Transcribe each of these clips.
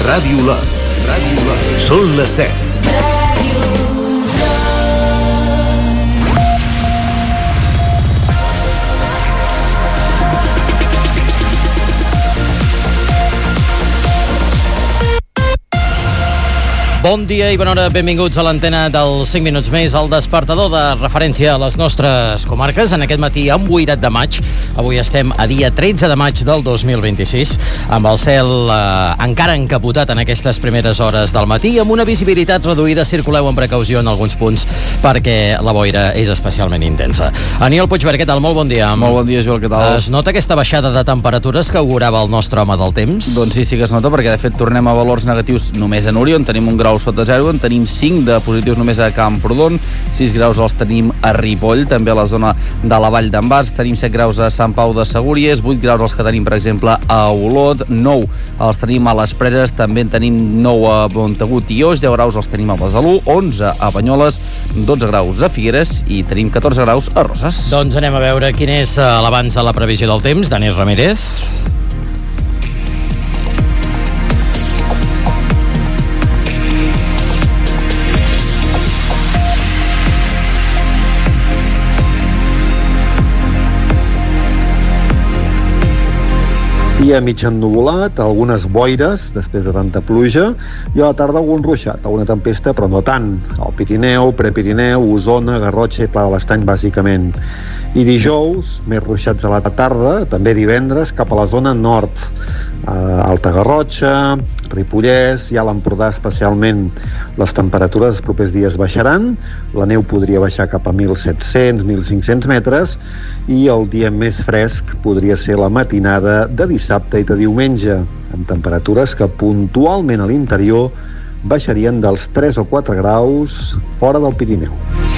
Ràdio Lot. Són les 7. Bon dia i bona hora, benvinguts a l'antena del 5 minuts més, el despertador de referència a les nostres comarques. En aquest matí emboirat de maig, avui estem a dia 13 de maig del 2026, amb el cel encara encapotat en aquestes primeres hores del matí, amb una visibilitat reduïda. Circuleu amb precaució en alguns punts perquè la boira és especialment intensa. Aniol Puigverd, què tal? Molt bon dia. Molt bon dia, Joel, què tal? Es nota aquesta baixada de temperatures que augurava el nostre home del temps? Doncs sí que es nota, perquè de fet tornem a valors negatius només a Núria, on tenim un grau sota 0, en tenim 5 de positius només a Camprodon, 6 graus els tenim a Ripoll, també a la zona de la Vall d'en Bas, tenim 7 graus a Sant Pau de Segúries, 8 graus els que tenim, per exemple, a Olot, 9 els tenim a les Preses, també en tenim 9 a Montagut i Oix, 10 graus els tenim a Besalú, 11 a Banyoles, 12 graus a Figueres i tenim 14 graus a Roses. Doncs anem a veure quin és l'abans de la previsió del temps. Dani Ramírez. Dia mig ennuvolat, algunes boires després de tanta pluja, i a la tarda algun ruixat, alguna tempesta, però no tant. Al Pirineu, Prepirineu, Osona, Garrotxa i Pla de l'Estany, bàsicament. I dijous, més ruixats a la tarda, també divendres, cap a la zona nord. Alta Garrotxa, Ripollès i a l'Empordà especialment. Les temperatures els propers dies baixaran, la neu podria baixar cap a 1.700-1.500 metres i el dia més fresc podria ser la matinada de dissabte i de diumenge, amb temperatures que puntualment a l'interior baixarien dels 3 o 4 graus fora del Pirineu.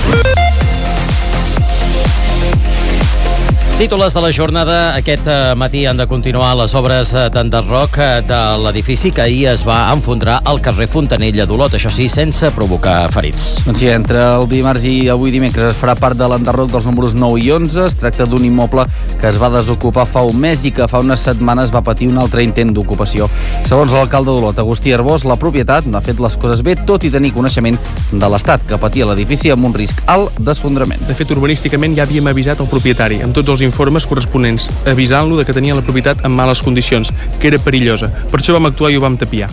Títoles de la jornada. Aquest matí han de continuar les obres d'enderroc de l'edifici que ahir es va enfondrar al carrer Fontanella d'Olot, això sí, sense provocar ferits. Doncs sí, entre el dimarts i avui dimecres es farà part de l'enderroc dels números 9 i 11. Es tracta d'un immoble que es va desocupar fa un mes i que fa unes setmanes va patir un altre intent d'ocupació. Segons l'alcalde d'Olot, Agustí Arbós, la propietat no ha fet les coses bé, tot i tenir coneixement de l'estat que patia l'edifici amb un risc alt d'esfondrament. De fet, urbanísticament ja havíem avisat el propietari, amb tots els informes corresponents, avisant-lo de que tenia la propietat en males condicions, que era perillosa. Per això vam actuar i ho vam tapiar.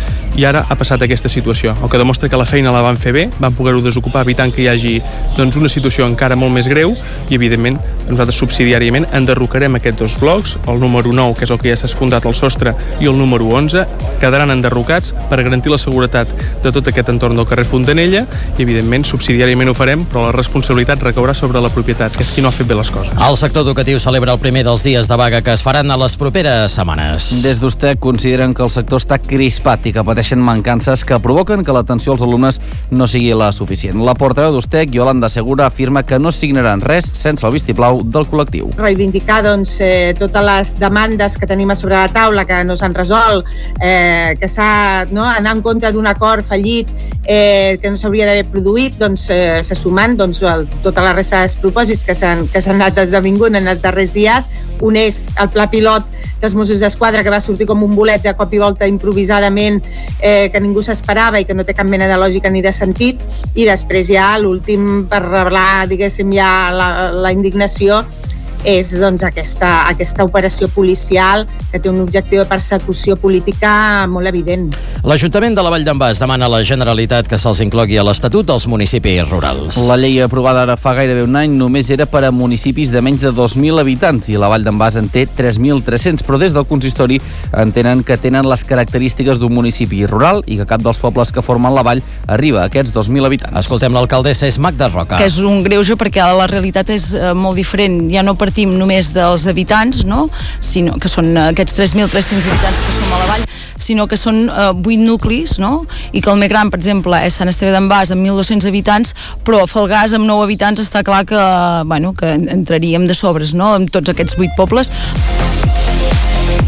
I ara ha passat aquesta situació, el que demostra que la feina la van fer bé, van poder-ho desocupar evitant que hi hagi una situació encara molt més greu i, evidentment, nosaltres subsidiàriament enderrocarem aquests dos blocs, el número 9, que és el que ja s'ha esfondrat al sostre, i el número 11, quedaran enderrocats per garantir la seguretat de tot aquest entorn del carrer Fontanella i, evidentment, subsidiàriament ho farem, però la responsabilitat recaurà sobre la propietat, que és qui no ha fet bé les coses. El sector educatiu celebra el primer dels dies de vaga que es faran a les properes setmanes. Des d'USTEC consideren que el sector està crispat i que pateixen mancances que provoquen que l'atenció als alumnes no sigui la suficient. La portaveu d'USTEC, Yolanda Segura, afirma que no signaran res sense el vistiplau del col·lectiu. Reivindicar totes les demandes que tenim a sobre la taula, que no s'han resolt, que s'ha anar en contra d'un acord fallit que no s'hauria d'haver produït, se sumen tota la resta dels propòsits que s'han anat esdevingut en els darrers dies. Un és el pla pilot dels Mossos d'Esquadra, que va sortir com un bolet de cop i volta improvisadament, que ningú s'esperava i que no té cap mena de lògica ni de sentit, i després ja l'últim per revelar, diguéssim, ja la indignació és aquesta operació policial que té un objectiu de persecució política molt evident. L'Ajuntament de la Vall d'en Bas demana a la Generalitat que se'ls inclogui a l'Estatut dels municipis rurals. La llei aprovada ara fa gairebé un any només era per a municipis de menys de 2.000 habitants i la Vall d'en Bas en té 3.300, però des del consistori entenen que tenen les característiques d'un municipi rural i que cap dels pobles que formen la vall arriba a aquests 2.000 habitants. Escoltem l'alcaldessa, és Magda Roca. Que és un greuge perquè la realitat és molt diferent. Ja no partim només dels habitants, no? Sinó que són aquests 3.300 habitants que som a la vall, sinó que són 8 nuclis, no? I que el més gran, per exemple, és Sant Esteve d'en Bas amb 1.200 habitants, però a Falgars amb 9 habitants està clar que entraríem de sobres, no?, amb tots aquests 8 pobles.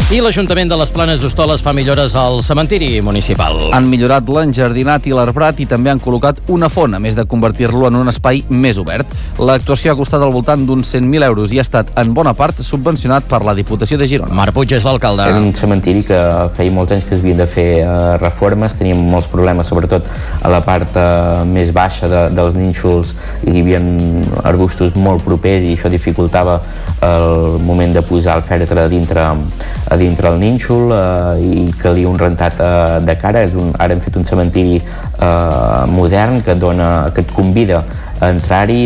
I l'Ajuntament de les Planes d'Hostoles fa millores al cementiri municipal. Han millorat l'enjardinat i l'arbrat i també han col·locat una font, a més de convertir-lo en un espai més obert. L'actuació ha costat al voltant d'uns 100.000 euros i ha estat en bona part subvencionat per la Diputació de Girona. Marc Puig és l'alcalde. Era un cementiri que feia molts anys que es havien de fer reformes, teníem molts problemes, sobretot a la part més baixa dels nínxols, hi havia arbustos molt propers i això dificultava el moment de posar el fèretre a dintre el nínxol i calia un rentat de cara. Ara hem fet un cementiri modern que et convida a entrar-hi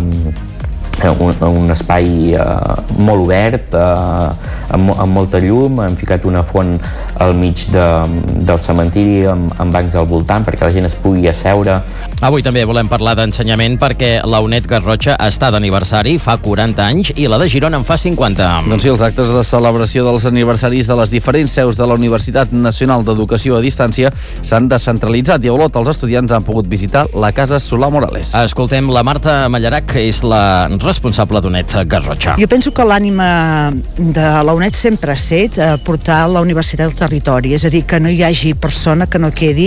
un espai molt obert, amb molta llum. Hem ficat una font al mig del cementiri amb bancs al voltant perquè la gent es pugui asseure. Avui també volem parlar d'ensenyament perquè la UNED Garrotxa està d'aniversari, fa 40 anys, i la de Girona en fa 50. Doncs sí, els actes de celebració dels aniversaris de les diferents seus de la Universitat Nacional d'Educació a Distància s'han descentralitzat i a Olot els estudiants han pogut visitar la Casa Solà Morales. Escoltem la Marta Mallarac, que és la responsable d'UNED Garrotxa. Jo penso que l'ànima de la UNED sempre ha set portar la universitat al territori, és a dir, que no hi hagi persona que no quedi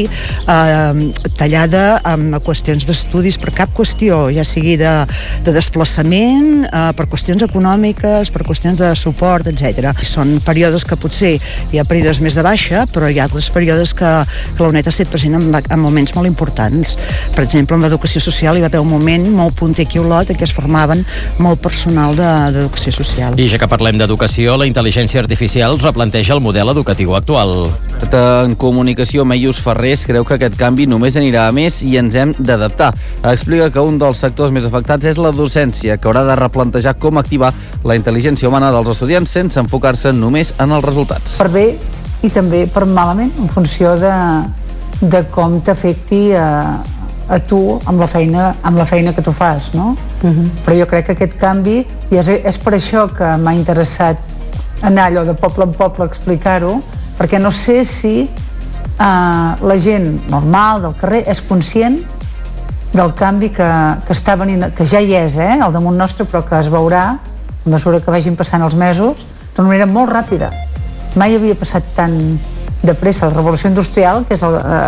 tallada amb qüestions d'estudis per cap qüestió, ja sigui de desplaçament, per qüestions econòmiques, per qüestions de suport, etc. Són períodes que potser hi ha períodes més de baixa, però hi ha altres períodes que la UNED ha estat present en moments molt importants. Per exemple, en l'educació social hi va haver un moment molt punter aquí a Olot en què es formaven molt personal d'educació social. I ja que parlem d'educació, la intel·ligència artificial replanteja el model educatiu actual. En comunicació, Meius Ferrés creu que aquest canvi només anirà a més i ens hem d'adaptar. Explica que un dels sectors més afectats és la docència, que haurà de replantejar com activar la intel·ligència humana dels estudiants sense enfocar-se només en els resultats. Per bé i també per malament, en funció de com t'afecti a tu amb la feina que tu fas, no? Però jo crec que aquest canvi, i és per això que m'ha interessat anar allò de poble en poble a explicar-ho, perquè no sé si la gent normal del carrer és conscient del canvi que està venint, que ja hi és al damunt nostre, però que es veurà a mesura que vagin passant els mesos d'una manera molt ràpida. Mai havia passat tan de pressa la revolució industrial, que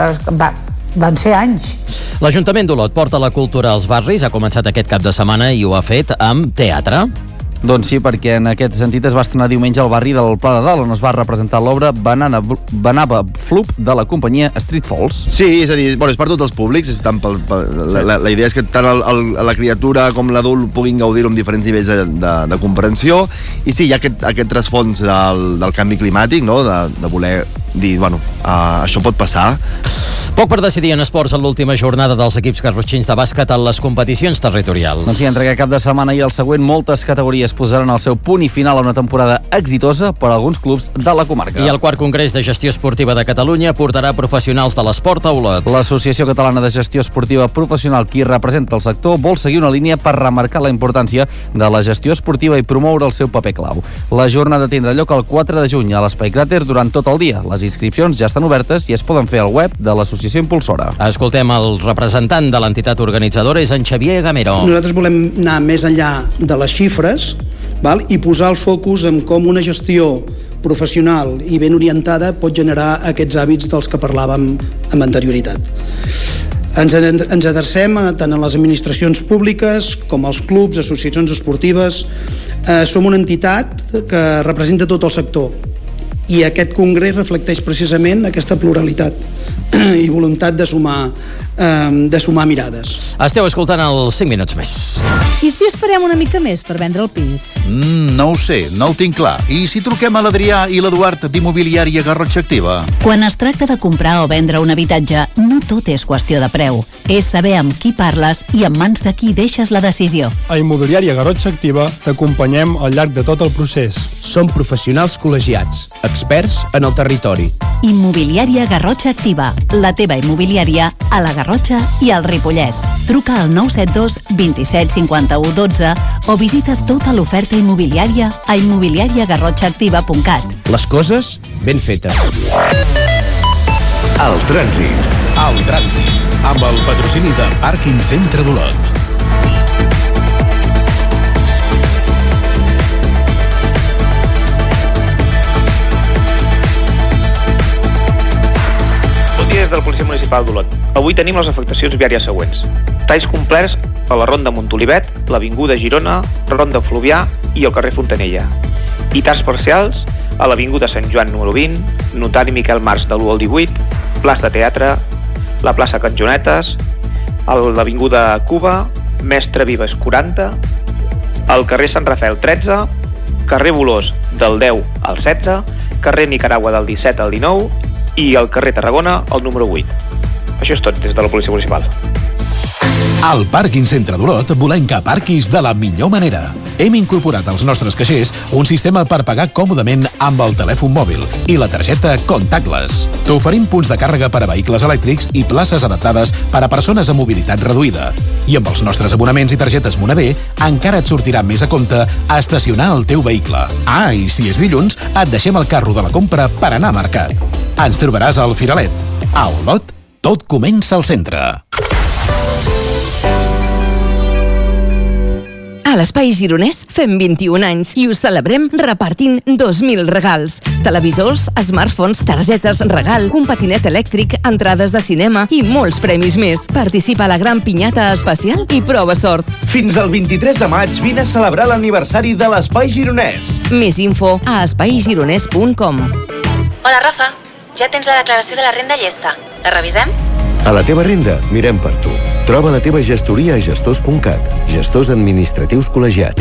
van ser anys. L'Ajuntament d'Olot porta la cultura als barris, ha començat aquest cap de setmana i ho ha fet amb teatre. Doncs sí, perquè en aquest sentit es va estrenar diumenge al barri del Pla de Dalt, on es va representar l'obra Banana Floop de la companyia Street Falls. Sí, és a dir, és per tots els públics. La idea és que tant la criatura com l'adult puguin gaudir-ho amb diferents nivells de comprensió. I sí, hi ha aquest trasfons del canvi climàtic, no? De voler dir, això pot passar. Poc per decidir en esports en l'última jornada dels equips garrotxins de bàsquet en les competicions territorials. Doncs sí, entre aquest cap de setmana i el següent, moltes categories posaran el seu punt i final a una temporada exitosa per a alguns clubs de la comarca. I el quart Congrés de Gestió Esportiva de Catalunya portarà professionals de l'esport a Olot. L'Associació Catalana de Gestió Esportiva Professional, qui representa el sector, vol seguir una línia per remarcar la importància de la gestió esportiva i promoure el seu paper clau. La jornada tindrà lloc el 4 de juny a l'Espai Cràter durant tot el dia. Les inscripcions ja estan obertes i es poden fer al web de l'Associació Impulsora. Escoltem el representant de l'entitat organitzadora, és en Xavier Gamero. Nosaltres volem anar més enllà de les xifres, i posar el focus en com una gestió professional i ben orientada pot generar aquests hàbits dels que parlàvem amb anterioritat. Ens adrecem tant a les administracions públiques com als clubs, associacions esportives. Som una entitat que representa tot el sector i aquest congrés reflecteix precisament aquesta pluralitat i voluntat de sumar mirades. Esteu escoltant els 5 minuts més. I si esperem una mica més per vendre el pis? No ho sé, no ho tinc clar. I si truquem a l'Adrià i l'Eduard d'Immobiliària Garrotxa Activa? Quan es tracta de comprar o vendre un habitatge, no tot és qüestió de preu. És saber amb qui parles i en mans de qui deixes la decisió. A Immobiliària Garrotxa Activa t'acompanyem al llarg de tot el procés. Som professionals col·legiats, experts en el territori. Immobiliària Garrotxa Activa, la teva immobiliària a la Garrotxa i al Ripollès. Truca al 972 27 51 12 o visita tota l'oferta immobiliària a immobiliariagarrotxaactiva.cat. Les coses ben fetes. El trànsit. El trànsit, amb el patrocini de Pàrquing Centre d'Olot. Municipal d'Olot. Avui tenim les afectacions viàries següents. Talls complerts a la Ronda Montolivet, l'Avinguda Girona, Ronda Fluvià i el carrer Fontanella. I talls parcials a l'Avinguda Sant Joan número 20, Notari Miquel Març de l'1 al 18, plaça Teatre, la plaça Canjonetes, l'Avinguda Cuba, Mestre Vives 40, el carrer Sant Rafael 13, carrer Bolós del 10 al 16, carrer Nicaragua del 17 al 19 i el carrer Tarragona el número 8. Això és tot des de la Policia Municipal. Al Pàrquing Centre d'Olot volem que aparquis de la millor manera. Hem incorporat als nostres caixers un sistema per pagar còmodament amb el telèfon mòbil i la targeta contactless. T'oferim punts de càrrega per a vehicles elèctrics i places adaptades per a persones amb mobilitat reduïda. I amb els nostres abonaments i targetes Monavé encara et sortirà més a compte estacionar el teu vehicle. Ah, i si és dilluns, et deixem el carro de la compra per anar a mercat. Ens trobaràs al Firalet. A Olot, tot comença al centre. A l'Espai Gironès fem 21 anys i ho celebrem repartint 2.000 regals. Televisors, smartphones, targetes regal, un patinet elèctric, entrades de cinema i molts premis més. Participa a la gran pinyata especial i prova sort. Fins al 23 de maig vine a celebrar l'aniversari de l'Espai Gironès. Més info a espaigironès.com. Hola, Rafa. Ja tens la declaració de la renda llesta. La revisem? A la teva renda, mirem per tu. Troba la teva gestoria a gestors.cat. Gestors administratius col·legiats.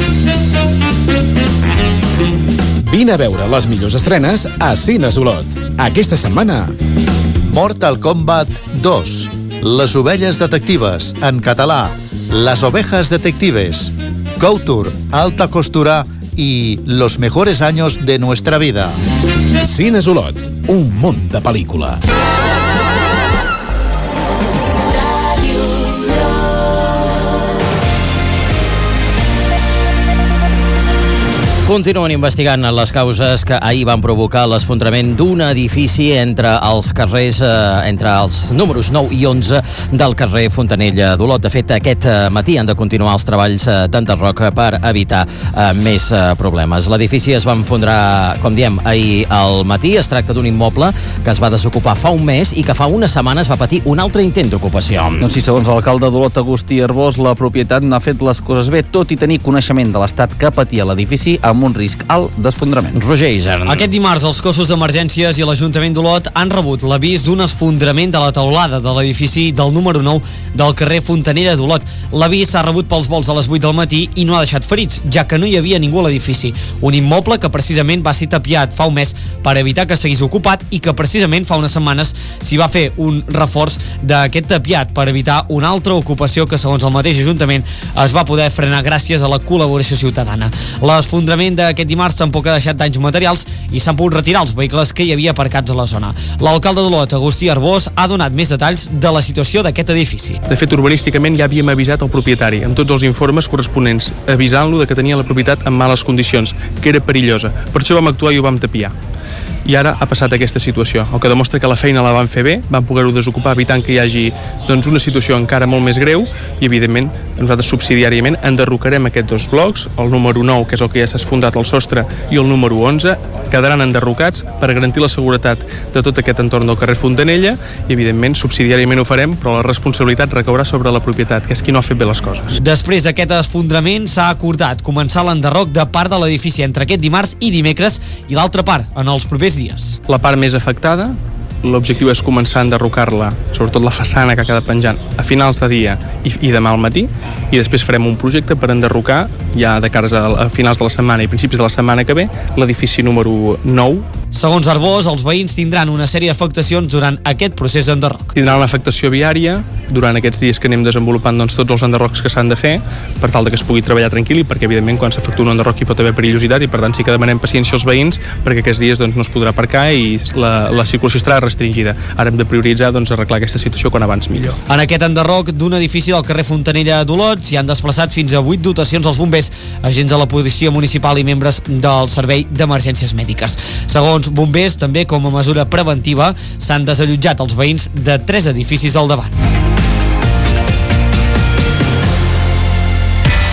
Vine a veure les millors estrenes a Cines Olot. Aquesta setmana... Mortal Kombat 2. Les ovelles detectives, en català. Las ovejas detectives. Couture, alta costura y los mejores años de nuestra vida. Cines Olot, un món de pel·lícula. Continuen investigant les causes que ahir van provocar l'esfondrament d'un edifici entre els carrers, entre els números 9 i 11 del carrer Fontanella d'Olot. De fet, aquest matí han de continuar els treballs d'enderroc per evitar més problemes. L'edifici es va enfondrar, com diem, ahir al matí. Es tracta d'un immoble que es va desocupar fa un mes i que fa unes setmanes va patir un altre intent d'ocupació. Doncs sí, segons l'alcalde d'Olot, Agustí Arbós, la propietat n'ha fet les coses bé, tot i tenir coneixement de l'estat que patia l'edifici amb un risc alt d'esfondrament. Roger Isern. Aquest dimarts, els cossos d'emergències i l'Ajuntament d'Olot han rebut l'avís d'un esfondrament de la teulada de l'edifici del número 9 del carrer Fontanella d'Olot. L'avís s'ha rebut pels vols a les 8 del matí i no ha deixat ferits, ja que no hi havia ningú a l'edifici. Un immoble que precisament va ser tapiat fa un mes per evitar que seguís ocupat i que precisament fa unes setmanes s'hi va fer un reforç d'aquest tapiat per evitar una altra ocupació que, segons el mateix Ajuntament, es va poder frenar gràcies a la col·laboració ciutadana. L'esfondrament d'aquest dimarts tampoc ha deixat danys materials i s'han pogut retirar els vehicles que hi havia aparcats a la zona. L'alcalde d'Olot, Agustí Arbós, ha donat més detalls de la situació d'aquest edifici. De fet, urbanísticament ja havíem avisat el propietari amb tots els informes corresponents, avisant-lo de que tenia la propietat en males condicions, que era perillosa. Per això vam actuar i ho vam tapiar. I ara ha passat aquesta situació, el que demostra que la feina la van fer bé, van poder-ho desocupar evitant que hi hagi una situació encara molt més greu i, evidentment, nosaltres subsidiàriament enderrocarem aquests dos blocs, el número 9, que és el que ja s'ha esfondrat al sostre, i el número 11, quedaran enderrocats per garantir la seguretat de tot aquest entorn del carrer Fontanella i, evidentment, subsidiàriament ho farem, però la responsabilitat recaurà sobre la propietat, que és qui no ha fet bé les coses. Després d'aquest esfondrament s'ha acordat començar l'enderroc de part de l'edifici entre aquest dimarts i dimecres i l'altra part en els propers dies. La part més afectada, l'objectiu és començar a enderrocar-la, sobretot la façana que ha quedat penjant, a finals de dia i demà al matí, i després farem un projecte per enderrocar ja de cares a finals de la setmana i principis de la setmana que ve l'edifici número 9. Segons Arbós, els veïns tindran una sèrie d'afectacions durant aquest procés d'enderroc. Tindran una afectació viària durant aquests dies que anem desenvolupant tots els enderrocs que s'han de fer per tal que es pugui treballar tranquil·li, perquè evidentment quan s'efectua un enderroc hi pot haver perillositat i per tant sí que demanem paciència als veïns perquè aquests dies no es podrà aparcar i la circulació estarà restringida. Ara hem de prioritzar arreglar aquesta situació quan abans millor. En aquest enderroc d'un edifici del carrer Fontanella d'Olot s'hi han desplaçat fins a 8 dotacions als bombers, agents de la policia municipal i membres del servei d'emergències mèdiques. Segons bombers, també com a mesura preventiva, s'han desallotjat els veïns de 3 edificis al davant.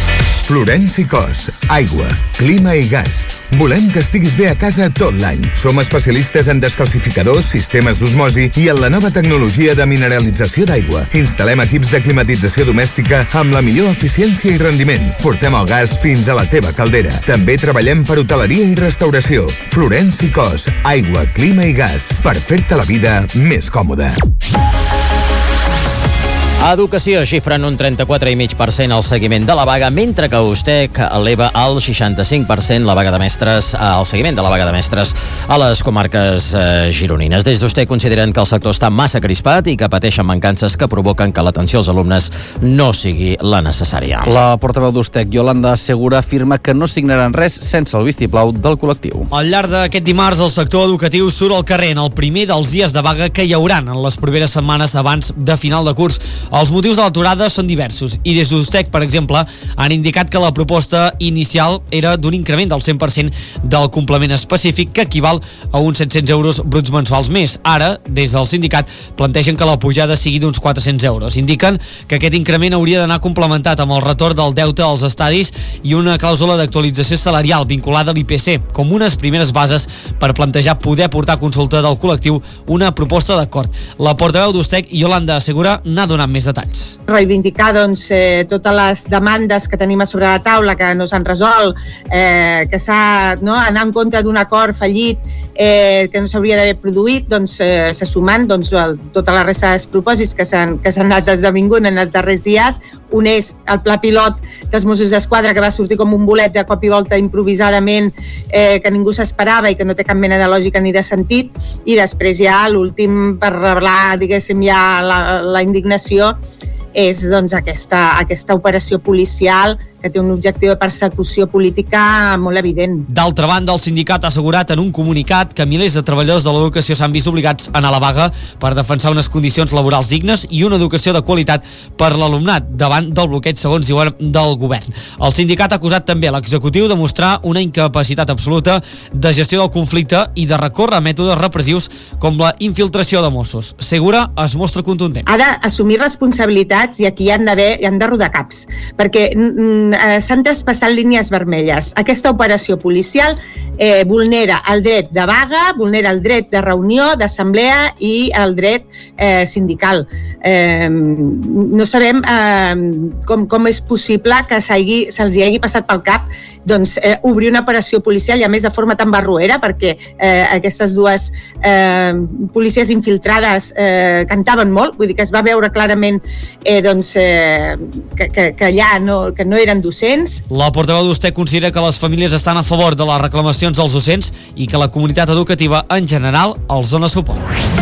Florenci Cos, aigua, clima i gas. Volem que estiguis bé a casa tot l'any. Som especialistes en descalcificadors, sistemes d'osmosi i en la nova tecnologia de mineralització d'aigua. Instal·lem equips de climatització domèstica amb la millor eficiència i rendiment. Portem el gas fins a la teva caldera. També treballem per hoteleria i restauració. Florenci Cos, aigua, clima i gas. Per fer-te la vida més còmoda. A Educació xifren un 34,5% el seguiment de la vaga, mentre que Ustec eleva al 65% la vaga de mestres, el seguiment de la vaga de mestres a les comarques gironines. Des d'Ustec consideren que el sector està massa crispat i que pateixen mancances que provoquen que l'atenció als alumnes no sigui la necessària. La portaveu d'Ustec, Yolanda Segura, afirma que no signaran res sense el vistiplau del col·lectiu. Al llarg d'aquest dimarts, el sector educatiu surt al carrer en el primer dels dies de vaga que hi hauran en les properes setmanes abans de final de curs. Els motius de l'aturada són diversos i des d'Ustec, per exemple, han indicat que la proposta inicial era d'un increment del 100% del complement específic que equival a uns 700 euros bruts mensuals més. Ara, des del sindicat, plantegen que la pujada sigui d'uns 400 euros. Indiquen que aquest increment hauria d'anar complementat amb el retorn del deute als estadis i una clàusula d'actualització salarial vinculada a l'IPC, com unes primeres bases per plantejar poder portar a consulta del col·lectiu una proposta d'acord. La portaveu d'Ustec, Yolanda Segura, n'ha donat més detalls. Reivindicar totes les demandes que tenim a sobre la taula que no s'han resolt, que s'ha anar en contra d'un acord fallit que no s'hauria d'haver produït, se sumen tota la resta dels propòsits que s'han anat esdevingut en els darrers dies. Un és el pla pilot dels Mossos d'Esquadra, que va sortir com un bolet de cop i volta improvisadament, que ningú s'esperava i que no té cap mena de lògica ni de sentit, i després ja l'últim, per revelar, diguéssim, ja la indignació, és aquesta operació policial que té un objectiu de persecució política molt evident. D'altra banda, el sindicat ha assegurat en un comunicat que milers de treballadors de l'educació s'han vist obligats a anar a la vaga per defensar unes condicions laborals dignes i una educació de qualitat per l'alumnat davant del bloqueig, segons diuen, del govern. El sindicat ha acusat també l'executiu de mostrar una incapacitat absoluta de gestió del conflicte i de recórrer a mètodes repressius com la infiltració de Mossos. Segura es mostra contundent. Ha d'assumir responsabilitats i aquí han de rodar caps, perquè s'han traspassat línies vermelles. Aquesta operació policial vulnera el dret de vaga, vulnera el dret de reunió, d'assemblea i el dret sindical. No sabem com és possible que se'ls hagi passat pel cap obrir una operació policial, i a més de forma tan barroera, perquè aquestes dues policies infiltrades cantaven molt, vull dir que es va veure clarament que allà no eren docents. La portaveu d'Ustec considera que les famílies estan a favor de les reclamacions dels docents i que la comunitat educativa en general els dona suport.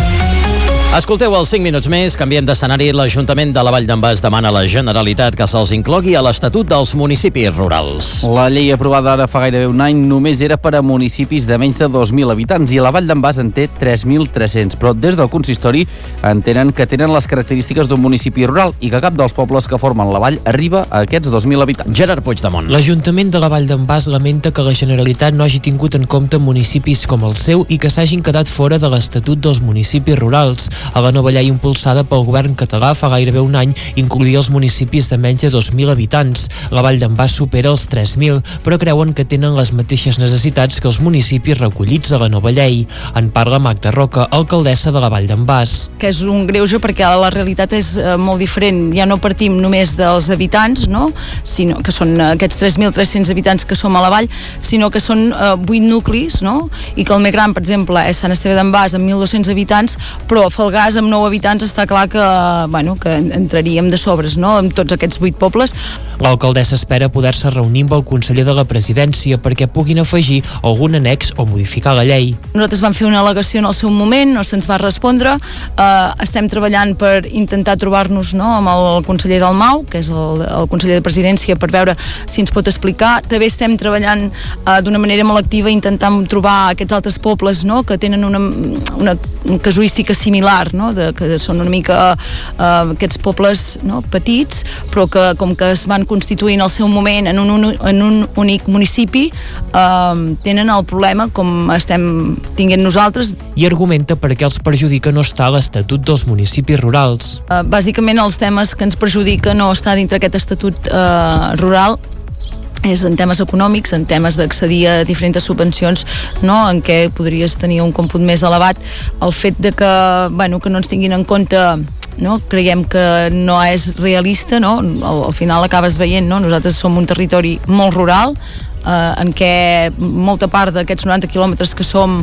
Escolteu els 5 minuts més, canviem d'escenari. L'Ajuntament de la Vall d'en Bas demana a la Generalitat que se'ls inclogui a l'Estatut dels municipis rurals. La llei aprovada ara fa gairebé un any només era per a municipis de menys de 2.000 habitants i la Vall d'en Bas en té 3.300, però des del consistori entenen que tenen les característiques d'un municipi rural i que cap dels pobles que formen la vall arriba a aquests 2.000 habitants. Gerard Puigdemont. L'Ajuntament de la Vall d'en Bas lamenta que la Generalitat no hagi tingut en compte municipis com el seu i que s'hagin quedat fora de l'Estatut dels municipis rurals. A la nova llei impulsada pel govern català fa gairebé un any incloïa els municipis de menys de 2.000 habitants. La Vall d'en Bas supera els 3.000, però creuen que tenen les mateixes necessitats que els municipis recollits a la nova llei. En parla Magda Roca, alcaldessa de la Vall d'en Bas. Que és un greuge perquè la realitat és molt diferent. Ja no partim només dels habitants, no? Sinó que són aquests 3.300 habitants que som a la vall, sinó que són 8 nuclis, no? I que el més gran, per exemple, és Sant Esteve d'en Bas amb 1.200 habitants, però a Falgars amb 9 habitants està clar que entraríem de sobres, no?, amb tots aquests 8 pobles. L'alcaldessa espera poder-se reunir amb el conseller de la presidència perquè puguin afegir algun annex o modificar la llei. Nosaltres vam fer una al·legació en el seu moment, no se'ns va respondre. Estem treballant per intentar trobar-nos, no?, amb el conseller del MAU, que és el conseller de presidència, per veure si ens pot explicar. També estem treballant d'una manera molt activa intentant trobar aquests altres pobles, no?, que tenen una casuística similar, no?, que són una mica aquests pobles, no?, petits, però que com que es van constituir en el seu moment en un únic municipi, tenen el problema com estem tinguent nosaltres. I argumenta per què els perjudica no estar a l'Estatut dels municipis rurals. Bàsicament els temes que ens perjudica no estar dintre aquest estatut rural és en temes econòmics, en temes d'accedir a diferents subvencions, no? En què podries tenir un còmput més elevat. El fet de que, bueno, que no ens tinguin en compte, no? Creiem que no és realista, no? Al final acabes veient, no? Nosaltres som un territori molt rural, en què molta part d'aquests 90 quilòmetres que som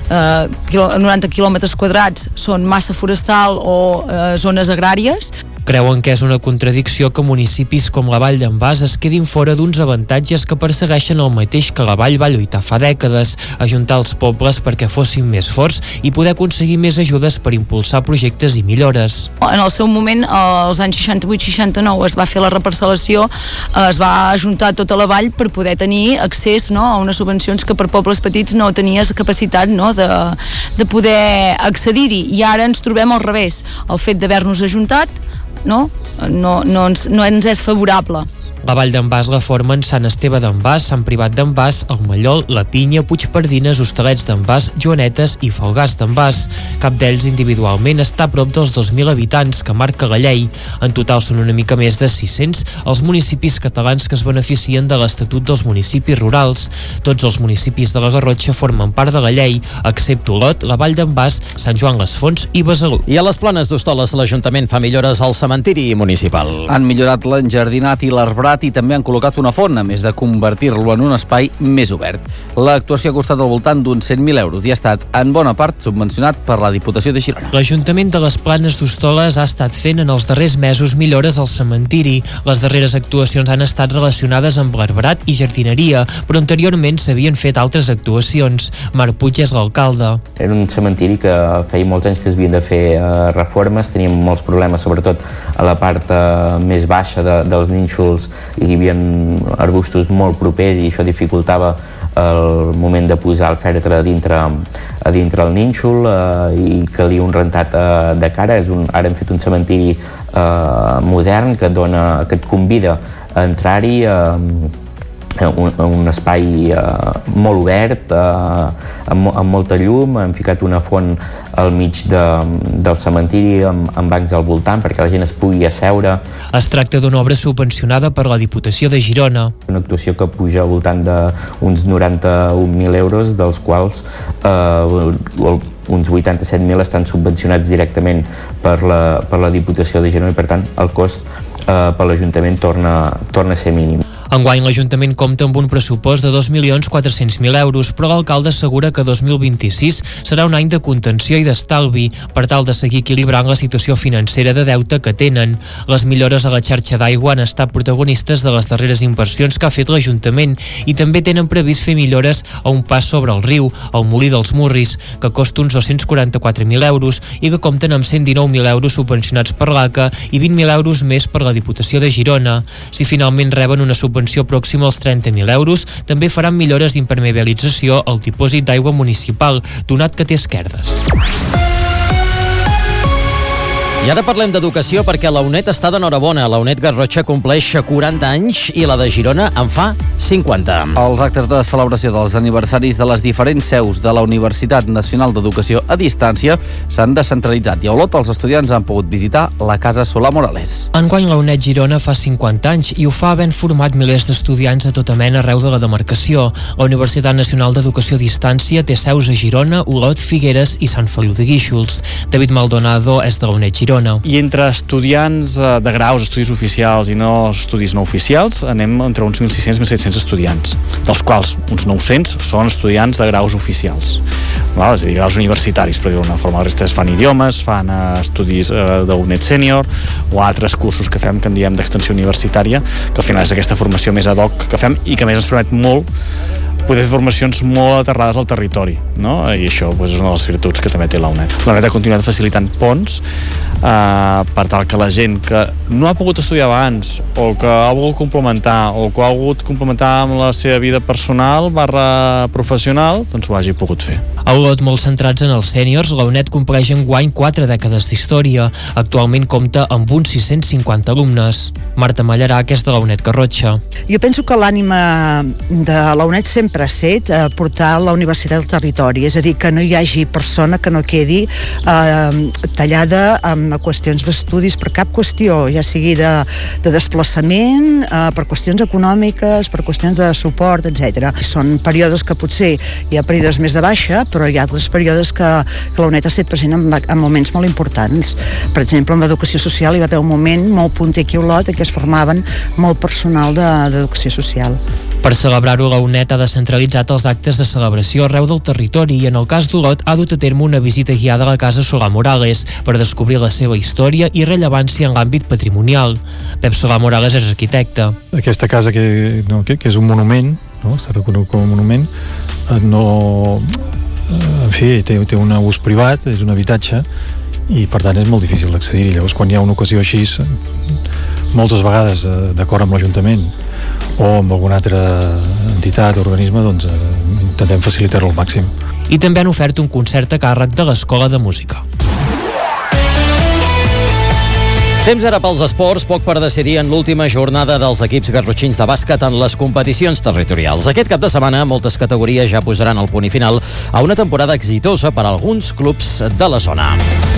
90 quilòmetres quadrats són massa forestal o zones agràries. Creuen que és una contradicció que municipis com la Vall d'en Bas es quedin fora d'uns avantatges que persegueixen el mateix que la Vall va lluitar fa dècades, ajuntar els pobles perquè fossin més forts i poder aconseguir més ajudes per impulsar projectes i millores. En el seu moment, als anys 68-69, es va fer la reparcel·lació, es va ajuntar tota la vall per poder tenir accés, no, a unes subvencions que per pobles petits no tenies capacitat, no, de poder accedir-hi, i ara ens trobem al revés. El fet d'haver-nos ajuntat no ens és favorable. La Vall d'en Bas la formen Sant Esteve d'en Bas, Sant Privat d'en Bas, el Mallol, la Pinya, Puigpardines, Hostalets d'en Bas, Joanetes i Falgars d'en Bas. Cap d'ells individualment està a prop dels 2.000 habitants que marca la llei. En total són una mica més de 600 els municipis catalans que es beneficien de l'Estatut dels Municipis Rurals. Tots els municipis de la Garrotxa formen part de la llei, excepte Olot, la Vall d'en Bas, Sant Joan les Fonts i Besalú. I a les Planes d'Hostoles l'Ajuntament fa millores al cementiri municipal. Han millorat l'enjardinat i l'arbrat i també han col·locat una font, a més de convertir-lo en un espai més obert. L'actuació ha costat al voltant d'uns 100.000 euros i ha estat, en bona part, subvencionat per la Diputació de Girona. L'Ajuntament de les Planes d'Hostoles ha estat fent en els darrers mesos millores al cementiri. Les darreres actuacions han estat relacionades amb l'arbrat i jardineria, però anteriorment s'havien fet altres actuacions. Marc Puig és l'alcalde. Era un cementiri que feia molts anys que es havien de fer reformes, teníem molts problemes, sobretot a la part més baixa dels nínxols. Hi havia arbustos molt propers i això dificultava el moment de posar el fèretre a dintre el nínxol i calia un rentat de cara. Ara hem fet un cementiri modern que et convida a entrar-hi un espai molt obert, amb molta llum. Hem ficat una font al mig del cementiri amb bancs al voltant perquè la gent es pugui asseure. Es tracta d'una obra subvencionada per la Diputació de Girona. Una actuació que puja al voltant d'uns 91.000 euros, dels quals uns 87.000 estan subvencionats directament per la Diputació de Girona i, per tant, el cost per l'Ajuntament torna a ser mínim. Enguany l'Ajuntament compta amb un pressupost de 2.400.000 euros, però l'alcalde assegura que 2026 serà un any de contenció i d'estalvi per tal de seguir equilibrant la situació financera de deute que tenen. Les millores a la xarxa d'aigua han estat protagonistes de les darreres inversions que ha fet l'Ajuntament i també tenen previst fer millores a un pas sobre el riu, al Molí dels Murris, que costa uns 244.000 euros i que compten amb 119.000 euros subvencionats per l'ACA i 20.000 euros més per la Diputació de Girona. Si finalment reben una subvenció pròxima als 30.000 euros, també faran millores d'impermeabilització al dipòsit d'aigua municipal, donat que té esquerdes. I ara parlem d'educació perquè la UNED està d'enhorabona. La UNED Garrotxa compleix 40 anys i la de Girona en fa 50. Els actes de celebració dels aniversaris de les diferents seus de la Universitat Nacional d'Educació a Distància s'han descentralitzat i a Olot els estudiants han pogut visitar la Casa Solà Morales. Enguany la UNED Girona fa 50 anys i ho fa havent format milers d'estudiants a tota mena arreu de la demarcació. La Universitat Nacional d'Educació a Distància té seus a Girona, Olot, Figueres i Sant Feliu de Guíxols. David Maldonado és de la UNED Girona. I entre estudiants de graus, estudis oficials i no estudis no oficials, anem entre uns 1.600 i 1.700 estudiants, dels quals uns 900 són estudiants de graus oficials, és a dir, graus universitaris, per dir-ho d'una forma. La resta fan idiomes, fan estudis d'UNED sènior o altres cursos que fem, que en diem d'extensió universitària, que al final és aquesta formació més ad hoc que fem i que a més ens permet molt poder fer formacions molt aterrades al territori, no? I això és una de les virtuts que també té la UNED. La UNED ha continuat facilitant ponts per tal que la gent que no ha pogut estudiar abans o que ha volgut complementar o que ha volgut complementar amb la seva vida personal / professional, doncs ho hagi pogut fer. A Olot, molt centrats en els sèniors, la UNED compleix enguany 4 dècades d'història. Actualment compta amb uns 650 alumnes. Marta Mallarà, que és de la UNED Garrotxa. Jo penso que l'ànima de la UNED sempre sempre ha set portar la universitat al territori, és a dir, que no hi hagi persona que no quedi tallada amb qüestions d'estudis per cap qüestió, ja sigui de desplaçament, per qüestions econòmiques, per qüestions de suport, etc. Són períodes que potser hi ha períodes més de baixa, però hi ha altres períodes que la UNED ha estat present en moments molt importants. Per exemple, en l'educació social hi va haver un moment molt punter aquí a Olot en què es formaven molt personal d'educació social. Per celebrar-ho, la UNED ha descentralitzat els actes de celebració arreu del territori i en el cas d'Olot ha dut a terme una visita guiada a la Casa Solà Morales per descobrir la seva història i rellevància en l'àmbit patrimonial. Pep Solà Morales és arquitecte. Aquesta casa que és un monument, no? Està reconegut com a monument, en fi, té un ús privat, és un habitatge i per tant és molt difícil d'accedir-hi. Llavors quan hi ha una ocasió així, moltes vegades d'acord amb l'Ajuntament o amb alguna altra entitat o organisme, doncs intentem facilitar-lo al màxim. I també han ofert un concert a càrrec de l'Escola de Música. Temps ara pels esports, poc per decidir en l'última jornada dels equips garrotxins de bàsquet en les competicions territorials. Aquest cap de setmana, moltes categories ja posaran el punt i final a una temporada exitosa per a alguns clubs de la zona.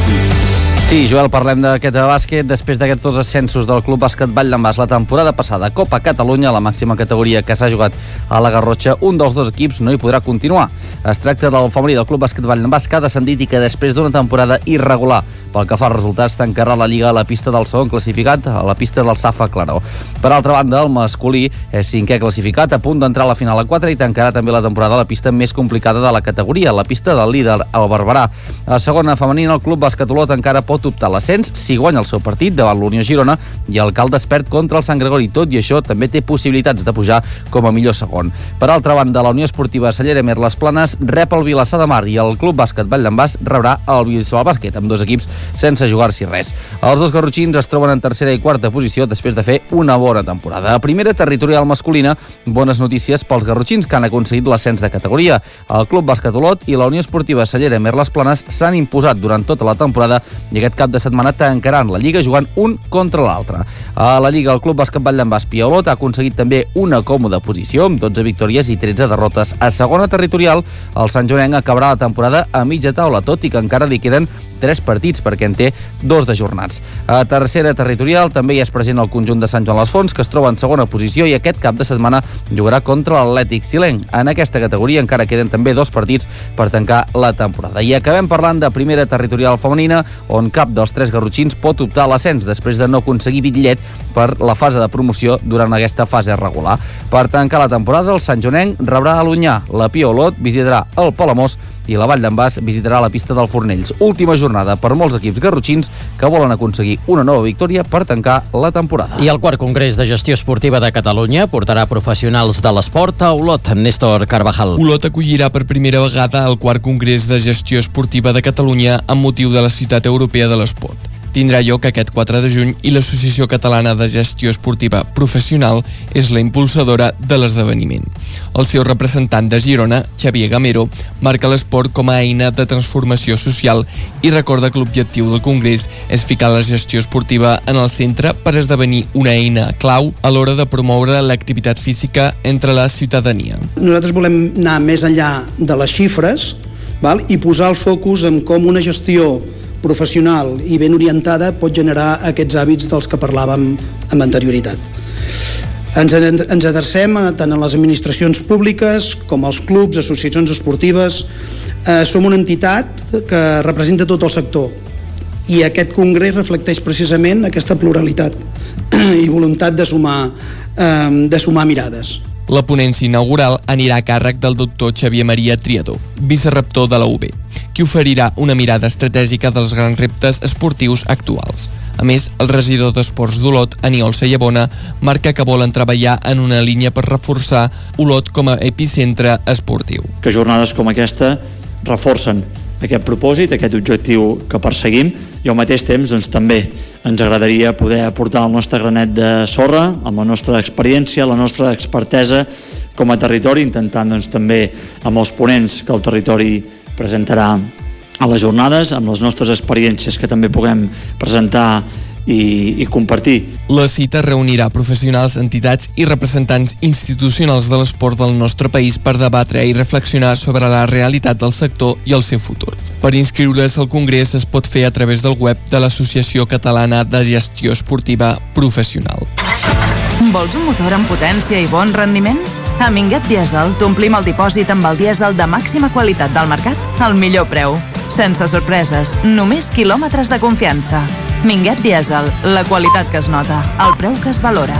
Sí, Joel, parlem d'aquest bàsquet. Després d'aquests 2 ascensos del Club Bàsquet Vall d'en Bas la temporada passada, Copa Catalunya, la màxima categoria que s'ha jugat a la Garrotxa, un dels 2 equips no hi podrà continuar. Es tracta del femení del Club Bàsquet Vall d'en Bas, que ha descendit i que després d'una temporada irregular pel que fa als resultats tancarà la Lliga a la pista del segon classificat, a la pista del Safa Claró. Per altra banda, el masculí és 5è classificat, a punt d'entrar a la final a 4 i tancarà també la temporada a la pista més complicada de la categoria, la pista del líder, el Barberà. A segona femenina, el Club Bàsquet Olot encara pot optar a l'ascens si guanya el seu partit davant l'Unió Girona i el Caldes perd contra el Sant Gregori. Tot i això, també té possibilitats de pujar com a millor segon. Per altra banda, la Unió Esportiva Cellera Mer Les Planes rep el Vilassar de Mar i el Club Bàsquet Vall d'en Bas rebrà el Bisbal Bàsquet, amb 2 equips sense jugar-s'hi res. Els 2 garrotxins es troben en tercera i quarta posició després de fer una bona temporada. A primera territorial masculina, bones notícies pels garrotxins que han aconseguit l'ascens de categoria. El Club Bàsquet Olot i la Unió Esportiva Cellera Mer Les Planes s'han imposat durant tota la temporada i aquest cap de setmana tancaran la Lliga jugant un contra l'altre. A la Lliga, el Club Bàsquet Vall d'en Bas Olot ha aconseguit també una còmoda posició amb 12 victòries i 13 derrotes. A segona territorial, el Sant Joanenc acabarà la temporada a mitja taula, tot i que encara li queden 3 partits perquè en té 2 d'ajornats. A tercera territorial també hi és present el conjunt de Sant Joan les Fonts, que es troba en segona posició i aquest cap de setmana jugarà contra l'Atlètic Silenc. En aquesta categoria encara queden també 2 partits per tancar la temporada. I acabem parlant de primera territorial femenina, on cap dels 3 garrotxins pot optar a l'ascens després de no aconseguir bitllet per la fase de promoció durant aquesta fase regular. Per tancar la temporada, el Sant Joanenc rebrà a l'Onyar, la Pia Olot visitarà el Palamós i la Vall d'en Bas visitarà la pista del Fornells. Última jornada per molts equips garrotxins que volen aconseguir una nova victòria per tancar la temporada. I el quart Congrés de Gestió Esportiva de Catalunya portarà professionals de l'esport a Olot. Néstor Carvajal. Olot acollirà per primera vegada el quart Congrés de Gestió Esportiva de Catalunya amb motiu de la Ciutat Europea de l'Esport. Tindrà lloc aquest 4 de juny i l'Associació Catalana de Gestió Esportiva Professional és la impulsadora de l'esdeveniment. El seu representant de Girona, Xavier Gamero, marca l'esport com a eina de transformació social i recorda que l'objectiu del Congrés és ficar la gestió esportiva en el centre per esdevenir una eina clau a l'hora de promoure l'activitat física entre la ciutadania. Nosaltres volem anar més enllà de les xifres, i posar el focus en com una gestió professional i ben orientada pot generar aquests hàbits dels que parlàvem amb anterioritat. Ens adrecem tant a les administracions públiques com als clubs, associacions esportives. Som una entitat que representa tot el sector i aquest congrés reflecteix precisament aquesta pluralitat i voluntat de sumar mirades. La ponència inaugural anirà a càrrec del doctor Xavier Maria Triador, vicerrector de la UB, qui oferirà una mirada estratègica dels grans reptes esportius actuals. A més, el regidor d'Esports d'Olot, Aniol Sallabona, marca que volen treballar en una línia per reforçar Olot com a epicentre esportiu. Que jornades com aquesta reforcen aquest propòsit, aquest objectiu que perseguim, i al mateix temps també ens agradaria poder aportar el nostre granet de sorra, amb la nostra experiència, la nostra expertesa com a territori, intentant també amb els ponents que el territori presentarà a les jornades, amb les nostres experiències que també puguem presentar i compartir. La cita reunirà professionals, entitats i representants institucionals de l'esport del nostre país per debatre i reflexionar sobre la realitat del sector i el seu futur. Per inscriure's al Congrés es pot fer a través del web de l'Associació Catalana de Gestió Esportiva Professional. Vols un motor amb potència i bon rendiment? A Minguet Diesel t'omplim el dipòsit amb el dièsel de màxima qualitat del mercat al millor preu. Sense sorpreses, només quilòmetres de confiança. Minguet Diesel, la qualitat que es nota, el preu que es valora.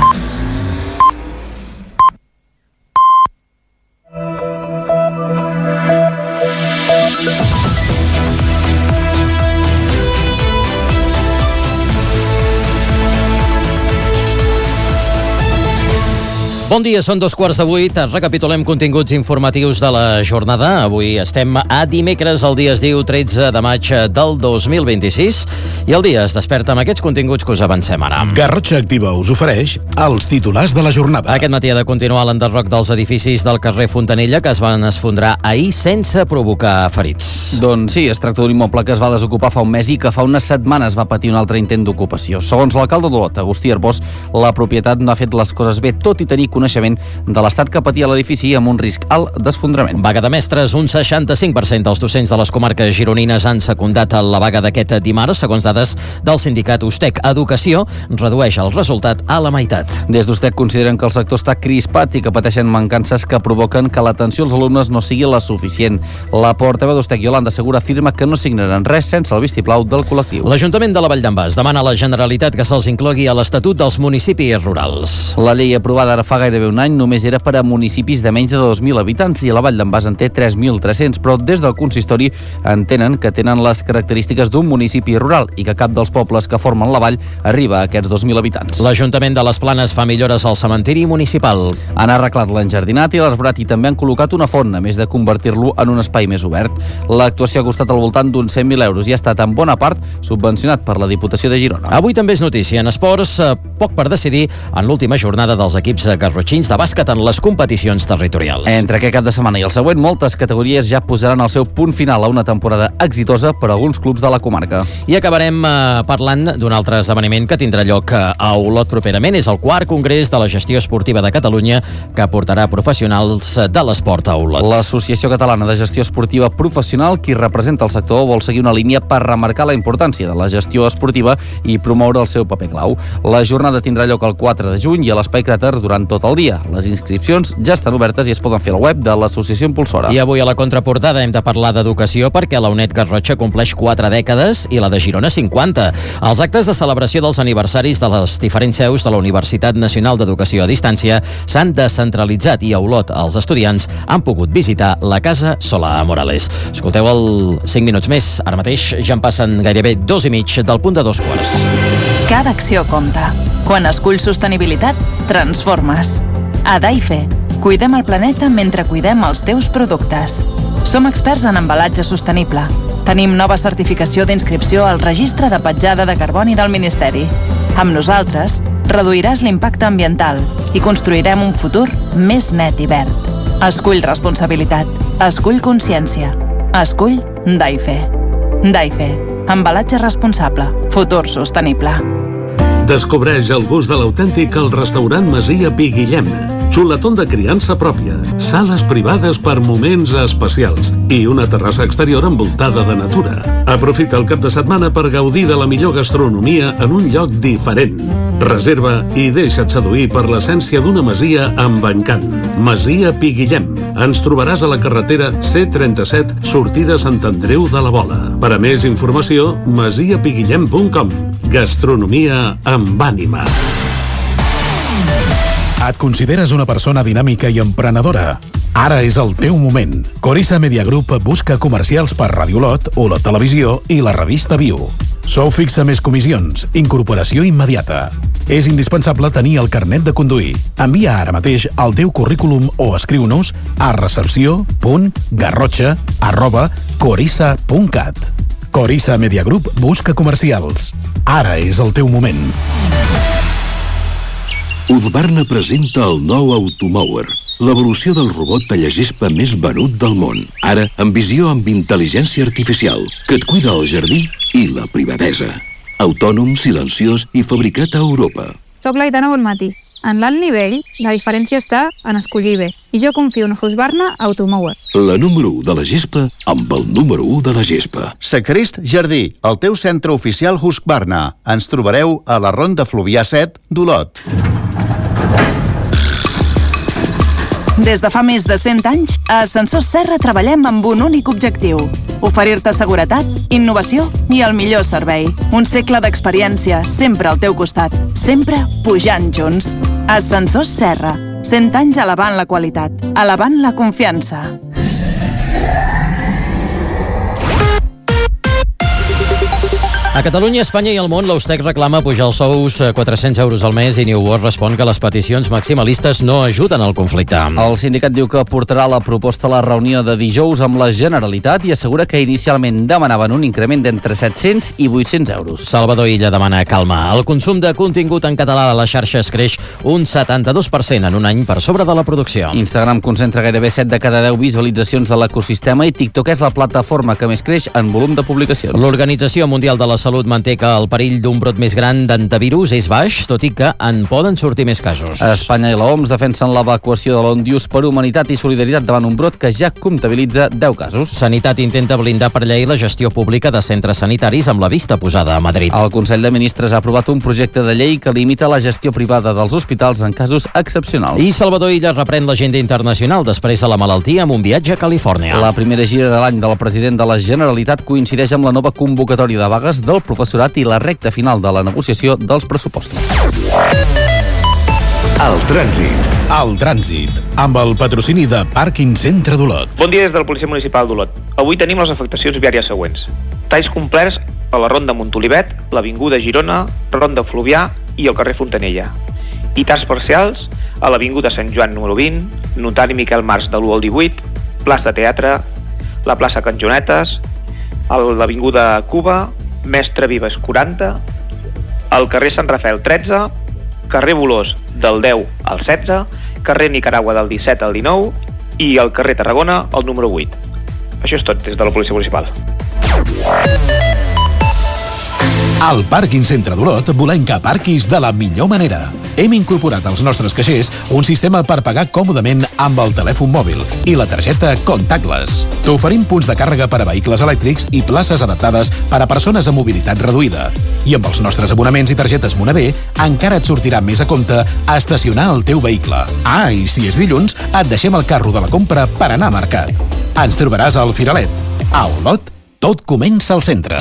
Bon dia, són 7:15. Recapitulem continguts informatius de la jornada. Avui estem a dimecres, el dia es diu 13 de maig del 2026 i el dia es desperta amb aquests continguts que us avancem ara. Garrotxa Activa us ofereix els titulars de la jornada. Aquest matí ha de continuar l'enderroc dels edificis del carrer Fontanella que es van esfondrar ahir sense provocar ferits. Doncs sí, es tracta d'un immoble que es va desocupar fa un mes i que fa unes setmanes va patir un altre intent d'ocupació. Segons l'alcalde d'Olot, Agustí Arbós, la propietat no ha fet les coses bé, tot i tenir coneixement de l'estat que patia l'edifici amb un risc alt d'esfondrament. Vaga de mestres, un 65% dels docents de les comarques gironines han secundat la vaga d'aquest dimarts, segons dades del sindicat Ustec. Educació redueix el resultat a la meitat. Des d'Ustec consideren que el sector està crispat i que pateixen mancances que provoquen que l'atenció als alumnes no sigui la suficient. La portaveu d'Ustec, Yolanda Segura, afirma que no signaran res sense el vistiplau del col·lectiu. L'Ajuntament de la Vall d'en Bas demana a la Generalitat que se'ls inclogui a l'Estatut dels municipis rurals. La llei aprovada ara fa gairebé un any només era per a municipis de menys de 2.000 habitants i la Vall d'en Bas en té 3.300, però des del consistori entenen que tenen les característiques d'un municipi rural i que cap dels pobles que formen la vall arriba a aquests 2.000 habitants. L'Ajuntament de les Planes fa millores al cementiri municipal. Han arreglat l'enjardinat i l'arbrat i també han col·locat una font, a més de convertir-lo en un espai més obert. L'actuació ha costat al voltant d'uns 100.000 euros i ha estat en bona part subvencionat per la Diputació de Girona. Avui també és notícia en esports, poc per decidir en l'última jornada dels equips garrotxins de bàsquet en les competicions territorials. Entre aquest cap de setmana i el següent, moltes categories ja posaran el seu punt final a una temporada exitosa per a alguns clubs de la comarca. I acabarem parlant d'un altre esdeveniment que tindrà lloc a Olot properament. És el 4 Congrés de la Gestió Esportiva de Catalunya que portarà professionals de l'esport a Olot. L'Associació Catalana de Gestió Esportiva Professional, qui representa el sector, vol seguir una línia per remarcar la importància de la gestió esportiva i promoure el seu paper clau. La jornada tindrà lloc el 4 de juny i a l'Espai Cràter durant tot el dia. Les inscripcions ja estan obertes i es poden fer al web de l'Associació Impulsora. I avui a la contraportada hem de parlar d'educació perquè la UNED Garrotxa compleix 4 dècades i la de Girona 50. Els actes de celebració dels aniversaris de les diferents seus de la Universitat Nacional d'Educació a Distància s'han descentralitzat i a Olot els estudiants han pogut visitar la Casa Solà Morales. Escolteu el 5 minuts més. Ara mateix ja en passen gairebé 2 i mig del punt de 2:15. Cada acció compta. Quan esculls sostenibilitat, transformes. A Daife, cuidem el planeta mentre cuidem els teus productes. Som experts en embalatge sostenible. Tenim nova certificació d'inscripció al Registre de Petjada de Carboni del Ministeri. Amb nosaltres, reduiràs l'impacte ambiental i construirem un futur més net i verd. Escull responsabilitat. Escull consciència. Escull Daife. Daife. Embalatge responsable. Futur sostenible. Descobreix el gust de l'autèntic al restaurant Masia Pi Guillem. Xuletón de criança pròpia, sales privades per moments especials i una terrassa exterior envoltada de natura. Aprofita el cap de setmana per gaudir de la millor gastronomia en un lloc diferent. Reserva i deixa't seduir per l'essència d'una masia amb encant. Masia Pi Guillem. Ens trobaràs a la carretera C37, sortida Sant Andreu de la Vola. Per a més informació, masiapiguillem.com. Gastronomia amb ànima. Et consideres una persona dinàmica i emprenedora? Ara és el teu moment. Corissa Media Group busca comercials per Ràdio Olot, Olot Televisió i la revista Viu. Sou fixa més comissions, incorporació immediata. És indispensable tenir el carnet de conduir. Envia ara mateix el teu currículum o escriu-nos a recepció.garrotxa@corissa.cat. Corissa Media Group busca comercials. Ara és el teu moment. Husqvarna presenta el nou Automower, l'evolució del robot tallagespa més venut del món. Ara, amb visió amb intel·ligència artificial, que et cuida el jardí i la privadesa. Autònom, silenciós i fabricat a Europa. Soc l'Aitana Bonmatí. En l'alt nivell, la diferència està en escollir bé. I jo confio en Husqvarna Automower. La número 1 de la gespa amb el número 1 de la gespa. Sacrist Jardí, el teu centre oficial Husqvarna. Ens trobareu a la Ronda Fluvià 7 d'Olot. Des de fa més de 100 anys, a Ascensors Serra treballem amb un únic objectiu: oferir-te seguretat, innovació i el millor servei. Un segle d'experiència, sempre al teu costat, sempre pujant junts. Ascensors Serra, 100 anys elevant la qualitat, elevant la confiança. A Catalunya, Espanya i el món, l'Austec reclama pujar els sous 400 euros al mes i New World respon que les peticions maximalistes no ajuden al conflicte. El sindicat diu que portarà la proposta a la reunió de dijous amb la Generalitat i assegura que inicialment demanaven un increment d'entre 700 i 800 euros. Salvador Illa demana calma. El consum de contingut en català a les xarxes creix un 72% en un any per sobre de la producció. Instagram concentra gairebé 7 de cada 10 visualitzacions de l'ecosistema i TikTok és la plataforma que més creix en volum de publicacions. L'Organització Mundial de la Salut manté que el perill d'un brot més gran d'antivirus és baix, tot i que en poden sortir més casos. Espanya i l'OMS defensen l'evacuació de l'Ondius per humanitat i solidaritat davant un brot que ja comptabilitza 10 casos. Sanitat intenta blindar per llei la gestió pública de centres sanitaris amb la vista posada a Madrid. El Consell de Ministres ha aprovat un projecte de llei que limita la gestió privada dels hospitals en casos excepcionals. I Salvador Illa reprèn l'agenda internacional després de la malaltia amb un viatge a Califòrnia. La primera gira de l'any del president de la Generalitat coincideix amb la nova convocatòria de vagues del professorat i la recta final de la negociació dels pressupostos. El trànsit. El trànsit, amb el patrocini de Pàrquing Centre d'Olot. Bon dia des de la Policia Municipal d'Olot. Avui tenim les afectacions viàries següents. Talls complerts a la Ronda Montolivet, l'Avinguda Girona, Ronda Fluvià i el carrer Fontanella. I talls parcials a l'Avinguda Sant Joan número 20, Notari Miquel Març de l'1 al 18, plaça Teatre, la plaça Canjonetes, l'Avinguda Cuba, Mestre Vives 40, el carrer Sant Rafael 13, carrer Bolós del 10 al 16, carrer Nicaragua del 17 al 19 i el carrer Tarragona el número 8. Això és tot des de la Policia Municipal. Al Pàrquing Centre d'Olot volem que aparquis de la millor manera. Hem incorporat als nostres caixers un sistema per pagar còmodament amb el telèfon mòbil i la targeta Contactless. T'oferim punts de càrrega per a vehicles elèctrics i places adaptades per a persones amb mobilitat reduïda. I amb els nostres abonaments i targetes Moneder encara et sortirà més a compte estacionar el teu vehicle. Ah, i si és dilluns, et deixem el carro de la compra per anar a mercat. Ens trobaràs al Firalet. A Olot, tot comença al centre.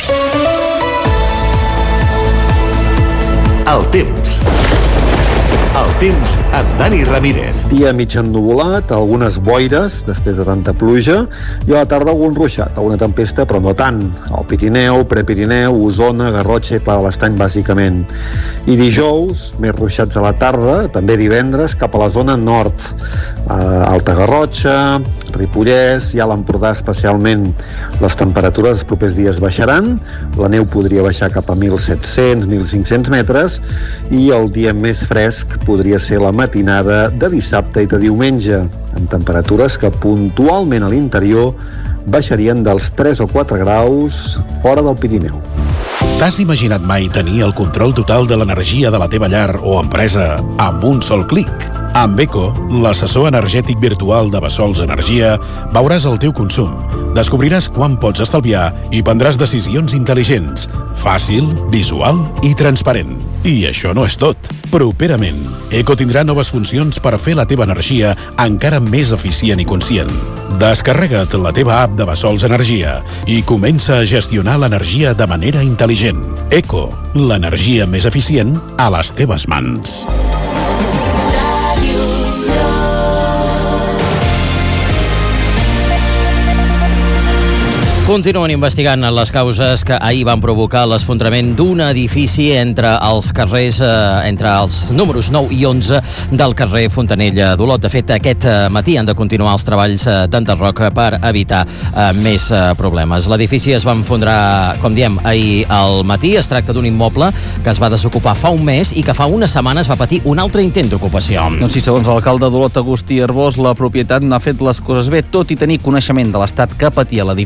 El temps. El temps amb Dani Ramírez. Dia mig ennuvolat, algunes boires després de tanta pluja i a la tarda algun ruixat, alguna tempesta però no tant. Al Pirineu, Prepirineu, Osona, Garrotxa i Pla de l'Estany bàsicament. I dijous, més ruixats a la tarda, també divendres cap a la zona nord. Alta Garrotxa, Ripollès i a l'Empordà especialment. Les temperatures els propers dies baixaran, la neu podria baixar cap a 1.700-1.500 metres i el dia més fresc podria ser la matinada de dissabte i de diumenge, amb temperatures que puntualment a l'interior baixarien dels 3 o 4 graus fora del Pirineu. T'has imaginat mai tenir el control total de l'energia de la teva llar o empresa amb un sol clic? Amb Eco, l'assessor energètic virtual de Bessols Energia, veuràs el teu consum, descobriràs quan pots estalviar i prendràs decisions intel·ligents, fàcil, visual i transparent. I això no és tot. Properament, Eco tindrà noves funcions per fer la teva energia encara més eficient i conscient. Descarrega't la teva app de Bessols Energia i comença a gestionar l'energia de manera intel·ligent. Eco, l'energia més eficient a les teves mans. Continuen investigant les causes que ahir van provocar l'esfondrament d'un edifici entre els carrers, entre els números 9 i 11 del carrer Fontanella d'Olot. De fet, aquest matí han de continuar els treballs d'enderroc per evitar més problemes. L'edifici es va enfondrar, com diem, ahir al matí. Es tracta d'un immoble que es va desocupar fa un mes i que fa una setmana es va patir un altre intent d'ocupació. Doncs sí, segons l'alcalde d'Olot, Agustí Arbós, la propietat n'ha fet les coses bé, tot i tenir coneixement de l'estat que patia l'edifici amb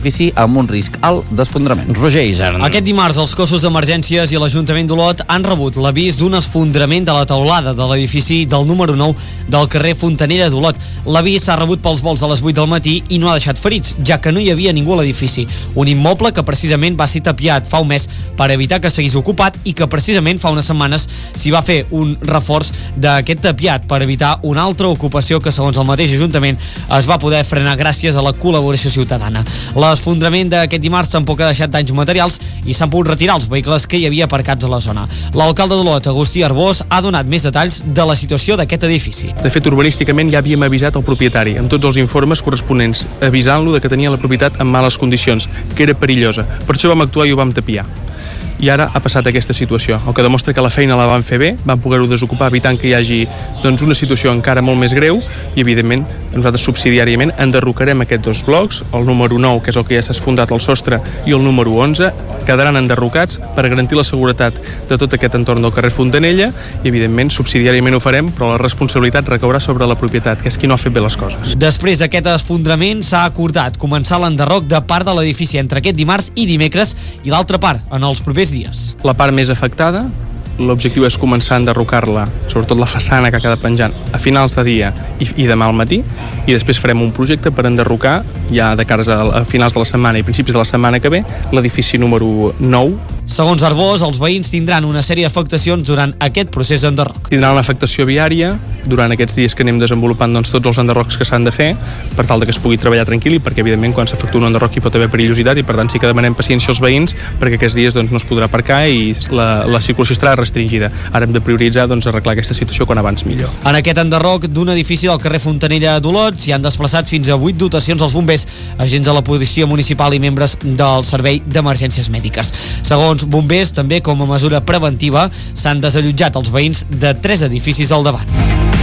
amb un risc alt d'esfondrament. Roger Isern. Aquest dimarts els cossos d'emergències i l'Ajuntament d'Olot han rebut l'avís d'un esfondrament de la teulada de l'edifici del número 9 del carrer Fontanera d'Olot. L'avís s'ha rebut pels volts a les 8 del matí i no ha deixat ferits, ja que no hi havia ningú a l'edifici. Un immoble que precisament va ser tapiat fa un mes per evitar que seguís ocupat i que precisament fa unes setmanes s'hi va fer un reforç d'aquest tapiat per evitar una altra ocupació que, segons el mateix Ajuntament, es va poder frenar gràcies a la col·laboració ciutadana. L'esfondrament d'aquest dimarts tampoc ha deixat danys materials i s'han pogut retirar els vehicles que hi havia aparcats a la zona. L'alcalde d'Olot, Agustí Arbós, ha donat més detalls de la situació d'aquest edifici. De fet, urbanísticament ja havíem avisat el propietari amb tots els informes corresponents, avisant-lo de que tenia la propietat en males condicions, que era perillosa. Per això vam actuar i ho vam tapiar. I ara ha passat aquesta situació, el que demostra que la feina la van fer bé, van poder-ho desocupar evitant que hi hagi una situació encara molt més greu i, evidentment, nosaltres subsidiàriament enderrocarem aquests dos blocs, el número 9, que és el que ja s'ha esfondrat al sostre, i el número 11, quedaran enderrocats per garantir la seguretat de tot aquest entorn del carrer Fontanella i, evidentment, subsidiàriament ho farem, però la responsabilitat recaurà sobre la propietat, que és qui no ha fet bé les coses. Després d'aquest esfondrament s'ha acordat començar l'enderroc de part de l'edifici entre aquest dimarts i dimecres i l'altra part en els propers dies. La part més afectada, l'objectiu és començar a enderrocar-la, sobretot la façana que ha quedat penjant, a finals de dia i demà al matí, i després farem un projecte per enderrocar, ja de cares a finals de la setmana i principis de la setmana que ve, l'edifici número 9. Segons Arbós, els veïns tindran una sèrie d'afectacions durant aquest procés d'enderroc. Tindran una afectació viària durant aquests dies que anem desenvolupant tots els enderrocs que s'han de fer, per tal que es pugui treballar tranquil, perquè evidentment quan s'efectua un enderroc hi pot haver perillositat i per tant sí que demanem paciència als veïns perquè aquests dies no es podrà aparcar i la circulació estarà restringida. Ara hem de prioritzar arreglar aquesta situació quan abans millor. En aquest enderroc d'un edifici del carrer Fontanella d'Olot s'hi han desplaçat fins a 8 dotacions als bombers, agents de la policia municipal i membres del servei d'emergències mèdiques. Segons bombers, també com a mesura preventiva, s'han desallotjat els veïns de 3 edificis al davant.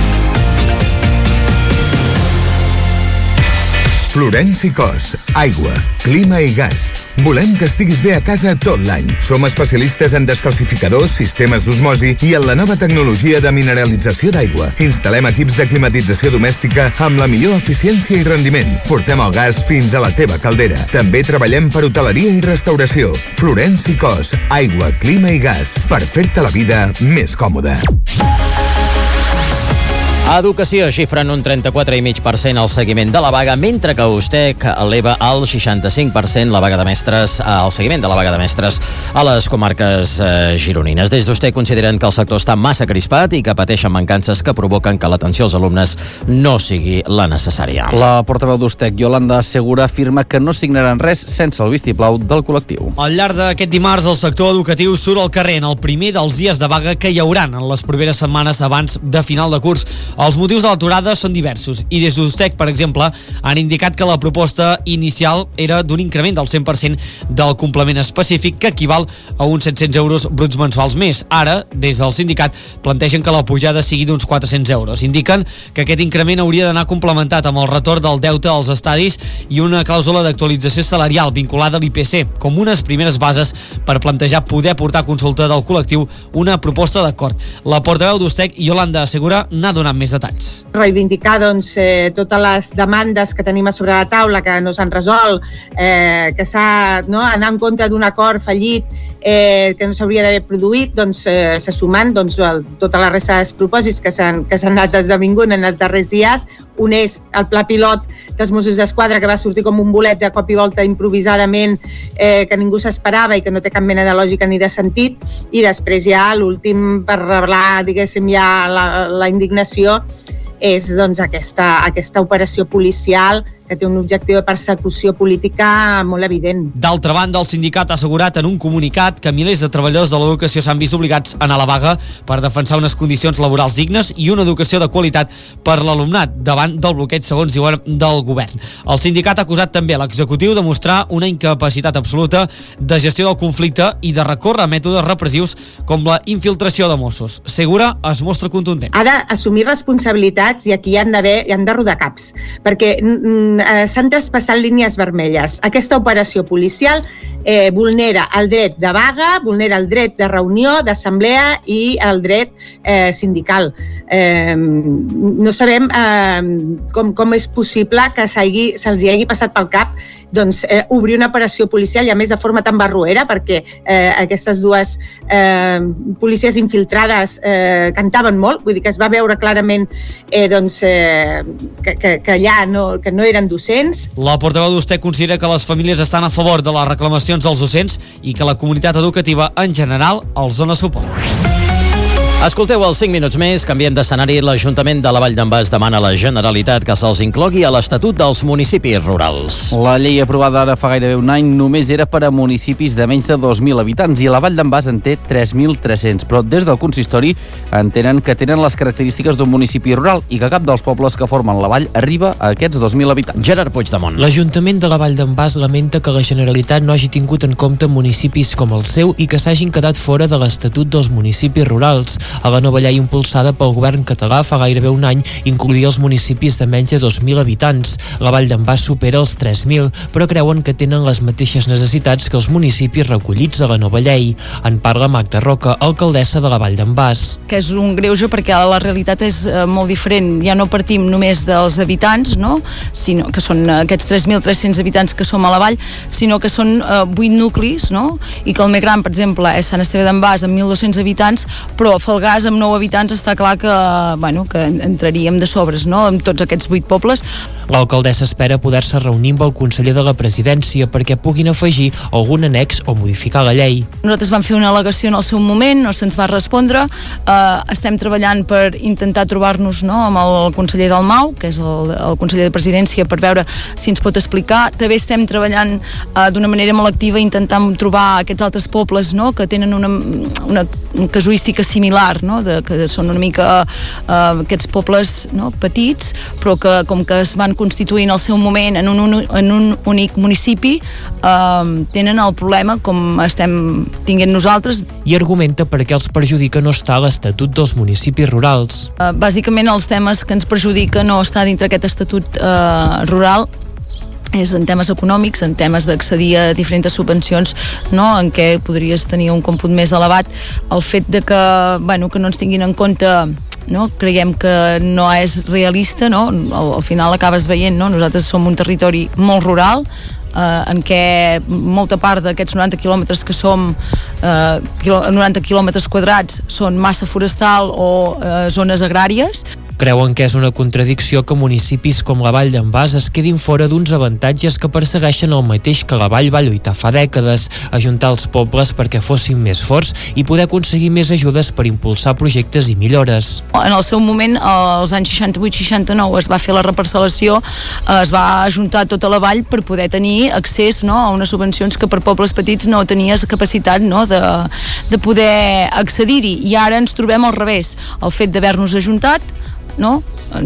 Florenci Cos, aigua, clima i gas. Volem que estiguis bé a casa tot l'any. Som especialistes en descalcificadors, sistemes d'osmosi i en la nova tecnologia de mineralització d'aigua. Instal·lem equips de climatització domèstica amb la millor eficiència i rendiment. Portem el gas fins a la teva caldera. També treballem per hoteleria i restauració. Florenci Cos, aigua, clima i gas. Per fer-te la vida més còmoda. Educació xifren un 34,5% al seguiment de la vaga, mentre que Ustec eleva al 65% la vaga de mestres, el seguiment de la vaga de mestres a les comarques gironines. Des d'Ustec consideren que el sector està massa crispat i que pateixen mancances que provoquen que l'atenció als alumnes no sigui la necessària. La portaveu d'Ustec, Yolanda Segura, afirma que no signaran res sense el vistiplau del col·lectiu. Al llarg d'aquest dimarts, el sector educatiu surt al carrer en el primer dels dies de vaga que hi hauran en les properes setmanes abans de final de curs. Els motius de l'aturada són diversos i des d'Ustec, per exemple, han indicat que la proposta inicial era d'un increment del 100% del complement específic que equival a uns 700 euros bruts mensuals més. Ara, des del sindicat, plantegen que la pujada sigui d'uns 400 euros. Indiquen que aquest increment hauria d'anar complementat amb el retorn del deute als estadis i una clàusula d'actualització salarial vinculada a l'IPC, com unes primeres bases per plantejar poder portar a consulta del col·lectiu una proposta d'acord. La portaveu d'Ustec, Yolanda Segura, n'ha donat més detalls. Reivindicar totes les demandes que tenim a sobre la taula que no s'han resolt, que s'ha anar en contra d'un acord fallit que no s'hauria d'haver produït, se sumen tota la resta dels propòsits que s'han anat esdevingut en els darrers dies. Un és el pla pilot dels Mossos d'Esquadra, que va sortir com un bolet de cop i volta improvisadament, que ningú s'esperava i que no té cap mena de lògica ni de sentit, i després ja l'últim per revelar, diguéssim, ja la indignació és aquesta operació policial que té un objectiu de persecució política molt evident. D'altra banda, el sindicat ha assegurat en un comunicat que milers de treballadors de l'educació s'han vist obligats a anar a la vaga per defensar unes condicions laborals dignes i una educació de qualitat per l'alumnat davant del bloqueig, segons diuen, del govern. El sindicat ha acusat també l'executiu de mostrar una incapacitat absoluta de gestió del conflicte i de recórrer a mètodes repressius com la infiltració de Mossos. Segura es mostra contundent. Ha d'assumir responsabilitats i aquí han de rodar caps, perquè s'han traspassat línies vermelles. Aquesta operació policial vulnera el dret de vaga, vulnera el dret de reunió, d'assemblea i el dret sindical. No sabem com és possible que se'ls hagi passat pel cap obrir una operació policial i a més de forma tan barroera, perquè aquestes dues policies infiltrades cantaven molt, vull dir que es va veure clarament que allà que no eren docents. La portaveu d'USTEC considera que les famílies estan a favor de les reclamacions dels docents i que la comunitat educativa en general els dona suport. Escolteu els 5 minuts més, canviem d'escenari. L'Ajuntament de la Vall d'en Bas demana a la Generalitat que se'ls inclogui a l'Estatut dels Municipis Rurals. La llei aprovada ara fa gairebé un any només era per a municipis de menys de 2.000 habitants i la Vall d'en Bas en té 3.300, però des del consistori entenen que tenen les característiques d'un municipi rural i que cap dels pobles que formen la vall arriba a aquests 2.000 habitants. Gerard Puigdemont. L'Ajuntament de la Vall d'en Bas lamenta que la Generalitat no hagi tingut en compte municipis com el seu i que s'hagin quedat fora de l'Estatut dels Municipis Rurals. A la nova llei impulsada pel govern català fa gairebé un any incloïa els municipis de menys de 2.000 habitants. La Vall d'en Bas supera els 3.000, però creuen que tenen les mateixes necessitats que els municipis recollits a la nova llei. En parla Magda Roca, alcaldessa de la Vall d'en Bas. Que és un greuge perquè la realitat és molt diferent. Ja no partim només dels habitants, no? Sinó que són aquests 3.300 habitants que som a la vall, sinó que són 8 nuclis, no? I que el més gran, per exemple, és Sant Esteve d'en Bas amb 1.200 habitants, però a Falgars amb 9 habitants està clar que entraríem de sobres, no?, amb tots aquests 8 pobles. L'alcaldessa espera poder-se reunir amb el conseller de la presidència perquè puguin afegir algun annex o modificar la llei. Nosaltres vam fer una al·legació en el seu moment, no se'ns va respondre. Estem treballant per intentar trobar-nos, no?, amb el conseller del MAU, que és el conseller de presidència, per veure si ens pot explicar. També estem treballant d'una manera molt activa intentant trobar aquests altres pobles, no?, que tenen una casuística similar, no?, que són una mica aquests pobles, no?, petits, però que com que es van constituir en el seu moment en un únic municipi, tenen el problema com estem tinguent nosaltres. I argumenta per què els perjudica no estar a l'Estatut dels Municipis Rurals. Bàsicament els temes que ens perjudica no estar dintre aquest estatut rural és en temes econòmics, en temes d'accedir a diferents subvencions, no?, en què podries tenir un còmput més elevat. El fet de que no ens tinguin en compte, no?, creiem que no és realista, no?, al final acabes veient, no?, nosaltres som un territori molt rural, en què molta part d'aquests 90 quilòmetres que som, 90 quilòmetres quadrats, són massa forestal o zones agràries. Creuen que és una contradicció que municipis com la Vall d'en Bas es quedin fora d'uns avantatges que persegueixen el mateix que la Vall va lluitar fa dècades, ajuntar els pobles perquè fossin més forts i poder aconseguir més ajudes per impulsar projectes i millores. En el seu moment, als anys 68-69, es va fer la reparcel·lació, es va ajuntar tota la vall per poder tenir accés, no?, a unes subvencions que per pobles petits no tenies capacitat, no?, de poder accedir-hi. I ara ens trobem al revés. El fet d'haver-nos ajuntat no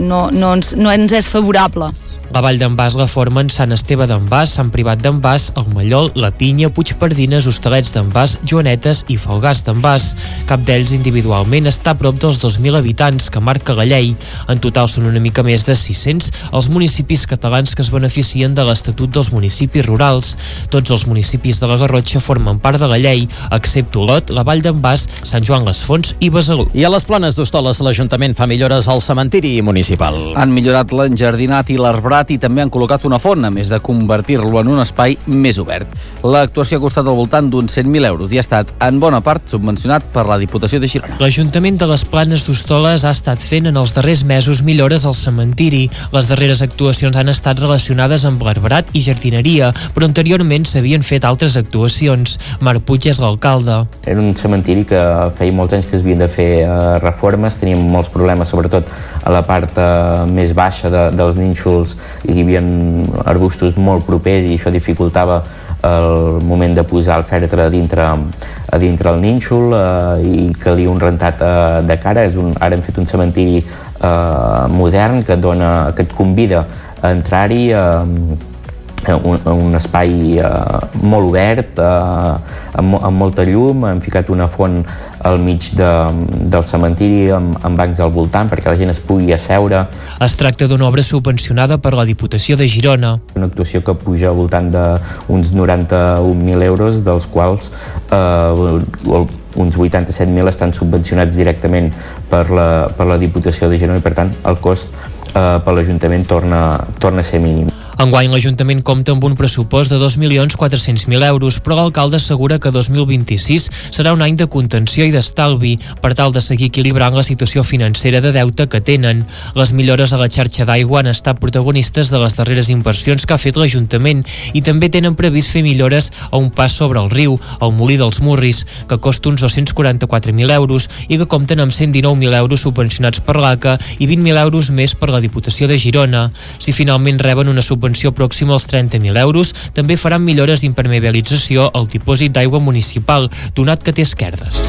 ens és favorable. La Vall d'en Bas la formen Sant Esteve d'en Bas, Sant Privat d'en Bas, el Mallol, la Pinya, Puigpardines, Hostalets d'en Bas, Joanetes i Falgars d'en Bas. Cap d'ells individualment està a prop dels 2.000 habitants que marca la llei. En total són una mica més de 600 els municipis catalans que es beneficien de l'Estatut dels Municipis Rurals. Tots els municipis de la Garrotxa formen part de la llei, excepte Olot, la Vall d'en Bas, Sant Joan les Fonts i Besalú. I a les Planes d'Hostoles l'Ajuntament fa millores al cementiri municipal. Han millorat l'enjardinat i l'arbrat i també han col·locat una font, a més de convertir-lo en un espai més obert. L'actuació ha costat al voltant d'uns 100.000 euros i ha estat, en bona part, subvencionat per la Diputació de Girona. L'Ajuntament de les Planes d'Hostoles ha estat fent en els darrers mesos millores al cementiri. Les darreres actuacions han estat relacionades amb l'arbrat i jardineria, però anteriorment s'havien fet altres actuacions. Marc Puig és l'alcalde. Era un cementiri que feia molts anys que es havien de fer reformes, teníem molts problemes, sobretot a la part més baixa dels nínxols. Hi havia arbustos molt propers i això dificultava el moment de posar el fèretre a dintre el nínxol i calia un rentat de cara. Ara hem fet un cementiri modern que et convida a entrar-hi un espai molt obert, amb molta llum. Hem ficat una font al mig del cementiri amb bancs al voltant perquè la gent es pugui asseure. Es tracta d'una obra subvencionada per la Diputació de Girona. Una actuació que puja al voltant d'uns 91.000 euros, dels quals uns 87.000 estan subvencionats directament per la Diputació de Girona i, per tant, el cost per l'Ajuntament torna a ser mínim. Enguany l'Ajuntament compta amb un pressupost de 2.400.000 euros, però l'alcalde assegura que 2026 serà un any de contenció i d'estalvi per tal de seguir equilibrant la situació financera de deute que tenen. Les millores a la xarxa d'aigua han estat protagonistes de les darreres inversions que ha fet l'Ajuntament i també tenen previst fer millores a un pas sobre el riu, al Molí dels Murris, que costa uns 244.000 euros i que compten amb 119.000 euros subvencionats per l'ACA i 20.000 euros més per la Diputació de Girona. Si finalment reben una subvenció pròxima als 30.000 euros, també faran millores d'impermeabilització al dipòsit d'aigua municipal, donat que té esquerdes.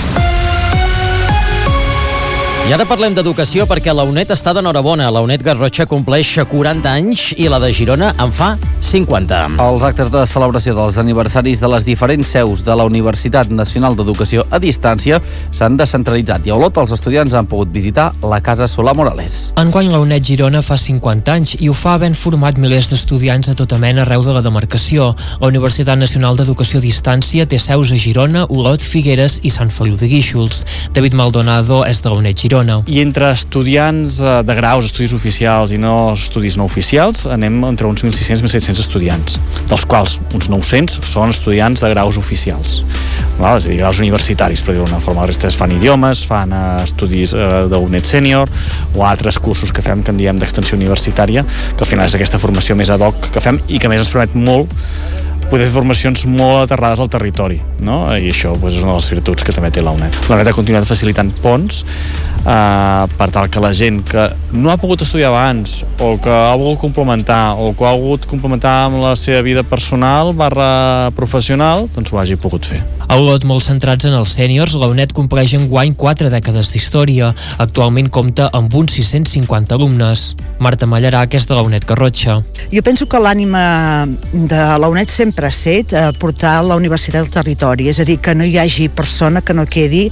I ara parlem d'educació perquè la UNED està d'enhorabona. La UNED Garrotxa compleix 40 anys i la de Girona en fa 50. Els actes de celebració dels aniversaris de les diferents seus de la Universitat Nacional d'Educació a Distància s'han descentralitzat i a Olot els estudiants han pogut visitar la Casa Solà Morales. Enguany la UNED Girona fa 50 anys i ho fa havent format milers d'estudiants a tota mena arreu de la demarcació. La Universitat Nacional d'Educació a Distància té seus a Girona, Olot, Figueres i Sant Feliu de Guíxols. David Maldonado és de la UNED Girona. I entre estudiants de graus, estudis oficials i no estudis no oficials, anem entre uns 1.600 i 1.700 estudiants, dels quals uns 900 són estudiants de graus oficials, és a dir, graus universitaris, per dir-ho d'una forma. La resta fan idiomes, fan estudis d'UNED sènior o altres cursos que fem, que en diem d'extensió universitària, que al final és aquesta formació més ad hoc que fem i que a més ens permet molt poder fer formacions molt aterrades al territori, no? I això és una de les virtuts que també té la UNED. La UNED ha continuat facilitant ponts per tal que la gent que no ha pogut estudiar abans o que ha volgut complementar o que ha volgut complementar amb la seva vida personal / professional, doncs ho hagi pogut fer. A Olot, molt centrats en els sèniors, la UNED compleix enguany 4 dècades d'història. Actualment compta amb uns 650 alumnes. Marta Mallarà, que és de la UNED Garrotxa. Jo penso que l'ànima de la UNED sempre ha set portar la universitat al territori, és a dir, que no hi hagi persona que no quedi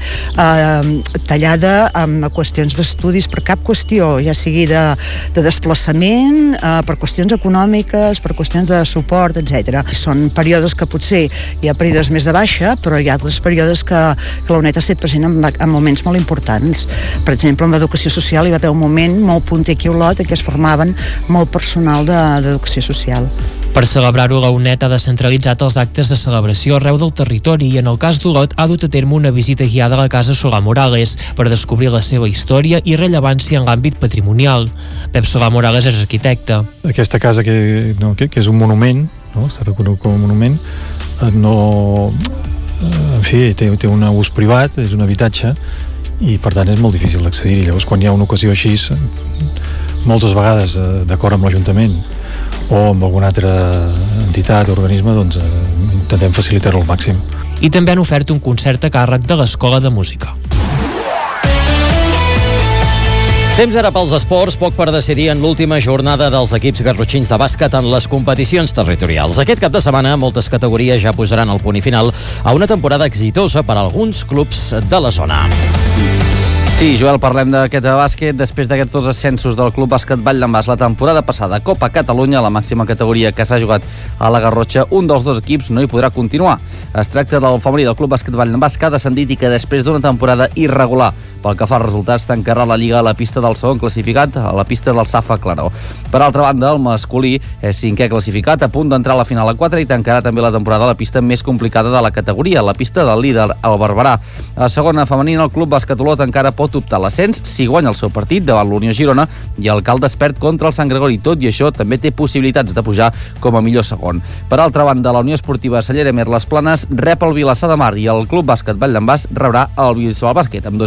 tallada amb qüestions d'estudis per cap qüestió, ja sigui de desplaçament, per qüestions econòmiques, per qüestions de suport, etc. Són períodes que potser hi ha períodes més de baixa, però hi ha altres períodes que la UNED ha estat present en moments molt importants. Per exemple, amb l'educació social hi va haver un moment molt punter aquí a Olot en què es formaven molt personal d'educació social. Per celebrar-ho, la UNED ha descentralitzat els actes de celebració arreu del territori i en el cas d'Olot ha dut a terme una visita guiada a la Casa Solà Morales per descobrir la seva història i rellevància en l'àmbit patrimonial. Pep Solà Morales és arquitecte. Aquesta casa que és un monument, no? Està reconegut com a monument, en fi, té un ús privat, és un habitatge i per tant és molt difícil d'accedir-hi. Llavors quan hi ha una ocasió així, moltes vegades d'acord amb l'Ajuntament o amb alguna altra entitat o organisme, doncs intentem facilitar-ho al màxim. I també han ofert un concert a càrrec de l'Escola de Música. Temps ara pels esports, poc per decidir en l'última jornada dels equips garrotxins de bàsquet en les competicions territorials. Aquest cap de setmana moltes categories ja posaran el punt i final a una temporada exitosa per a alguns clubs de la zona. Sí, Joel, parlem d'aquest bàsquet. Després d'aquests 2 ascensos del Club Bàsquet Vall d'en Bas la temporada passada, Copa Catalunya, la màxima categoria que s'ha jugat a la Garrotxa, un dels 2 equips no hi podrà continuar. Es tracta del femení del Club Bàsquet Vall d'en Bas, que ha descendit i que després d'una temporada irregular pel que fa als resultats tancarà la Lliga a la pista del segon classificat, a la pista del Safa Claró. Per altra banda, el masculí és 5è classificat, a punt d'entrar a la final a 4 i tancarà també la temporada a la pista més complicada de la categoria, la pista del líder, el Barberà. A segona femenina, el Club Bàsquet Olot encara pot optar a l'ascens si guanya el seu partit davant l'Unió Girona i el Caldes perd contra el Sant Gregori. Tot i això, també té possibilitats de pujar com a millor segon. Per altra banda, la Unió Esportiva Cellera Mer Les Planes rep el Vilassar de Mar i el Club Bàsquet Vall d'en Bas rebrà el Bisbal Bàsquet, amb 2 equips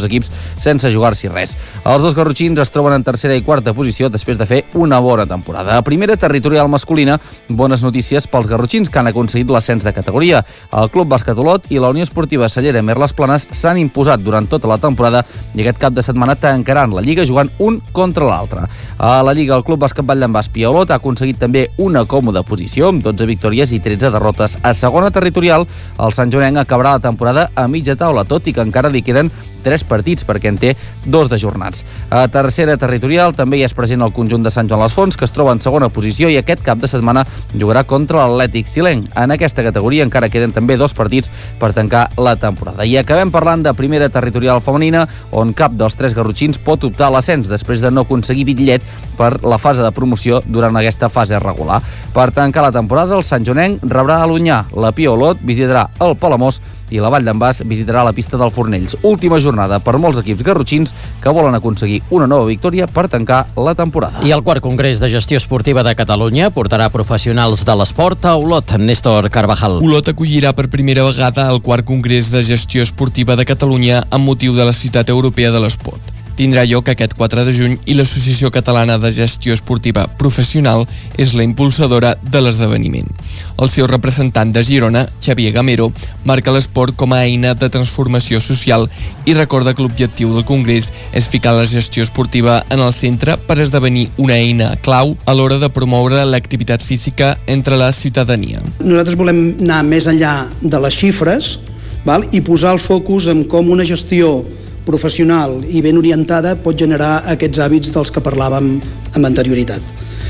sense jugar-s'hi res. Els dos garrotxins es troben en tercera i quarta posició després de fer una bona temporada. A primera territorial masculina, bones notícies pels garrotxins que han aconseguit l'ascens de categoria. El Club Bàsquet Olot i la Unió Esportiva Cellera Merles Planes s'han imposat durant tota la temporada i aquest cap de setmana tancaran la Lliga jugant un contra l'altre. A la Lliga, el Club Bàsquet Vall d'en Bas Olot ha aconseguit també una còmoda posició amb 12 victòries i 13 derrotes. A segona territorial, el Sant Joanenc acabarà la temporada a mitja taula, tot i que encara li queden 3 partits perquè en té 2 d'ajornats. A tercera territorial també hi és present el conjunt de Sant Joan les Fonts, que es troba en segona posició i aquest cap de setmana jugarà contra l'Atlètic Silenc. En aquesta categoria encara queden també 2 partits per tancar la temporada. I acabem parlant de primera territorial femenina, on cap dels 3 garrotxins pot optar a l'ascens després de no aconseguir bitllet per la fase de promoció durant aquesta fase regular. Per tancar la temporada, el Sant Joanenc rebrà a l'Onyar, la Pia Olot visitarà el Palamós i la Vall d'en Bas visitarà la pista del Fornells. Última jornada per molts equips garrotxins que volen aconseguir una nova victòria per tancar la temporada. I el quart Congrés de Gestió Esportiva de Catalunya portarà professionals de l'esport a Olot. Néstor Carvajal. Olot acollirà per primera vegada el quart Congrés de Gestió Esportiva de Catalunya amb motiu de la Ciutat Europea de l'Esport. Tindrà lloc aquest 4 de juny i l'Associació Catalana de Gestió Esportiva Professional és la impulsadora de l'esdeveniment. El seu representant de Girona, Xavier Gamero, marca l'esport com a eina de transformació social i recorda que l'objectiu del Congrés és ficar la gestió esportiva en el centre per esdevenir una eina clau a l'hora de promoure l'activitat física entre la ciutadania. Nosaltres volem anar més enllà de les xifres, i posar el focus en com una gestió professional i ben orientada pot generar aquests hàbits dels que parlàvem amb anterioritat.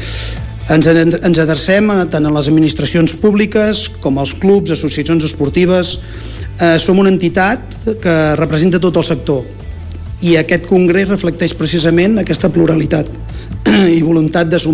Ens adrecem tant a les administracions públiques com als clubs, associacions esportives. Som una entitat que representa tot el sector i aquest congrés reflecteix precisament aquesta pluralitat i voluntat de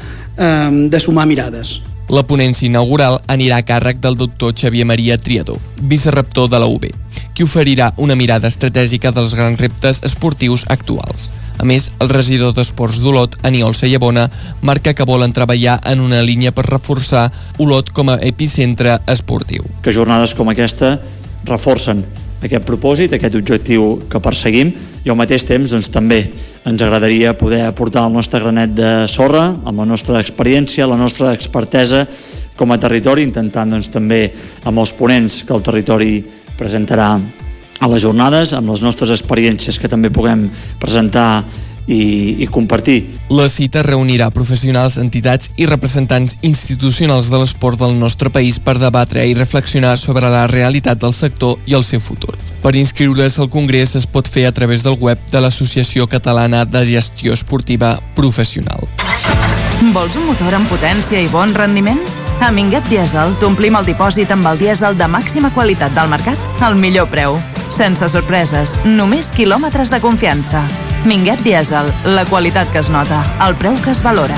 sumar mirades. La ponència inaugural anirà a càrrec del doctor Xavier Maria Triador, vicerrector de la UB, qui oferirà una mirada estratègica dels grans reptes esportius actuals. A més, el regidor d'Esports d'Olot, Aniol Sallabona, marca que volen treballar en una línia per reforçar Olot com a epicentre esportiu. Que jornades com aquesta reforcen aquest propòsit, aquest objectiu que perseguim, i al mateix temps també ens agradaria poder aportar el nostre granet de sorra, amb la nostra experiència, la nostra expertesa com a territori, intentant també amb els ponents que el territori presentarà a les jornades, amb les nostres experiències que també puguem presentar i compartir. La cita reunirà professionals, entitats i representants institucionals de l'esport del nostre país per debatre i reflexionar sobre la realitat del sector i el seu futur. Per inscriure's al Congrés es pot fer a través del web de l'Associació Catalana de Gestió Esportiva Professional. Vols un motor amb potència i bon rendiment? A Minguet Diesel t'omplim el dipòsit amb el dièsel de màxima qualitat del mercat al millor preu. Sense sorpreses, només quilòmetres de confiança. Minguet Diesel, la qualitat que es nota, el preu que es valora.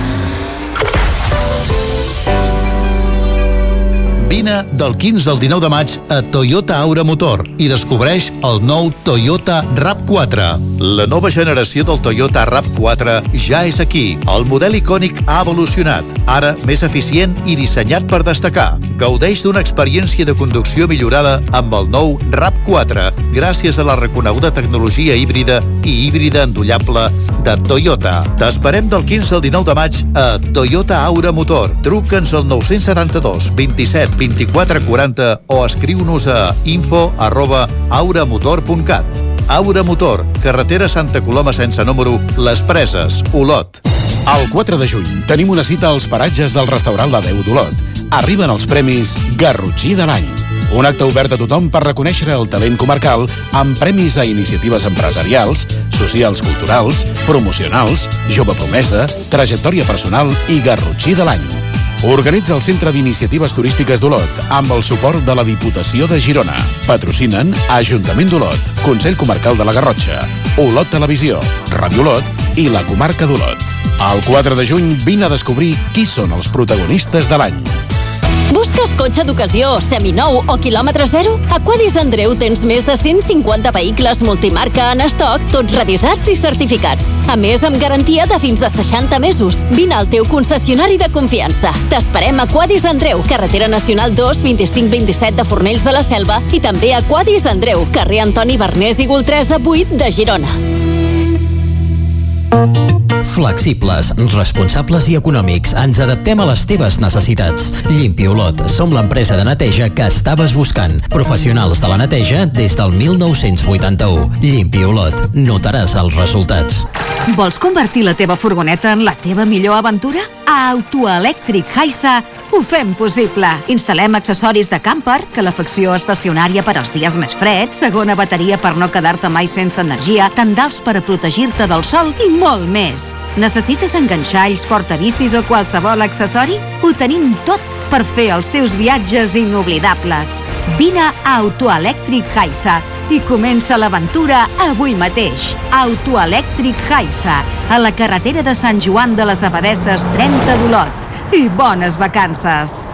Vine del 15 al 19 de maig a Toyota Aura Motor i descobreix el nou Toyota RAV4. La nova generació del Toyota RAV4 ja és aquí. El model icònic ha evolucionat, ara més eficient i dissenyat per destacar. Gaudeix d'una experiència de conducció millorada amb el nou RAV4 gràcies a la reconeguda tecnologia híbrida i híbrida endollable de Toyota. T'esperem del 15 al 19 de maig a Toyota Aura Motor. Truca'ns al 972 27 24 40 o escriu-nos a info@auramotor.cat. Aura Motor, carretera Santa Coloma sense número, Les Preses, Olot. El 4 de juny tenim una cita als paratges del restaurant La Déu d'Olot. Arriben els premis Garrotxí de l'any. Un acte obert a tothom per reconèixer el talent comarcal amb premis a iniciatives empresarials, socials, culturals, promocionals, jove promesa, trajectòria personal i Garrotxí de l'any. Organitza el Centre d'Iniciatives Turístiques d'Olot amb el suport de la Diputació de Girona. Patrocinen Ajuntament d'Olot, Consell Comarcal de la Garrotxa, Olot Televisió, Ràdio Olot i la Comarca d'Olot. El 4 de juny vine a descobrir qui són els protagonistes de l'any. Busques cotxe d'ocasió, seminou o quilòmetre zero? A Quadis Andreu tens més de 150 vehicles multimarca en estoc, tots revisats i certificats. A més, amb garantia de fins a 60 mesos. Vine al teu concessionari de confiança. T'esperem a Quadis Andreu, carretera nacional 2, 25-27 de Fornells de la Selva i també a Quadis Andreu, carrer Antoni Bernés i Goltresa 8 de Girona. Flexibles, responsables i econòmics. Ens adaptem a les teves necessitats. Limpi Olot. Som l'empresa de neteja que estaves buscant. Professionals de la neteja des del 1981. Limpi Olot. Notaràs els resultats. Vols convertir la teva furgoneta en la teva millor aventura? A Autoelèctric Haisa ho fem possible. Instal·lem accessoris de camper, calefacció estacionària per als dies més freds, segona bateria per no quedar-te mai sense energia, tendals per a protegir-te del sol i molt més. Necessites enganxalls, portabicis o qualsevol accessori? Ho tenim tot per fer els teus viatges inoblidables. Vine a Autoelèctric Haisa i comença l'aventura avui mateix. Autoelèctric Haisa, a la carretera de Sant Joan de les Abadesses 30 d'Olot. I bones vacances!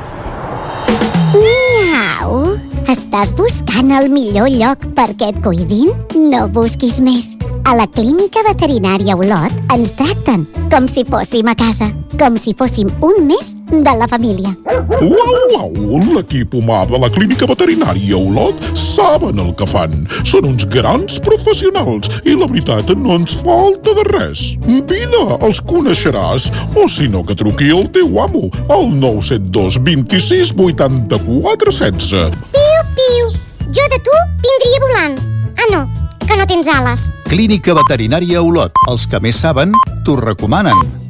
Miau! Estàs buscant el millor lloc perquè et cuidin? No busquis més. A la Clínica Veterinària Olot ens tracten com si fóssim a casa, com si fóssim un més de la família. Uau! L'equip humà de la Clínica Veterinària Olot saben el que fan. Són uns grans professionals i la veritat no ens falta de res. Vine, els coneixeràs. O si no, que truqui el teu amo al 972 26 84 16. Piu, piu! Jo de tu vindria volant. Ah, no, que no tens ales. Clínica Veterinària Olot. Els que més saben, t'ho recomanen.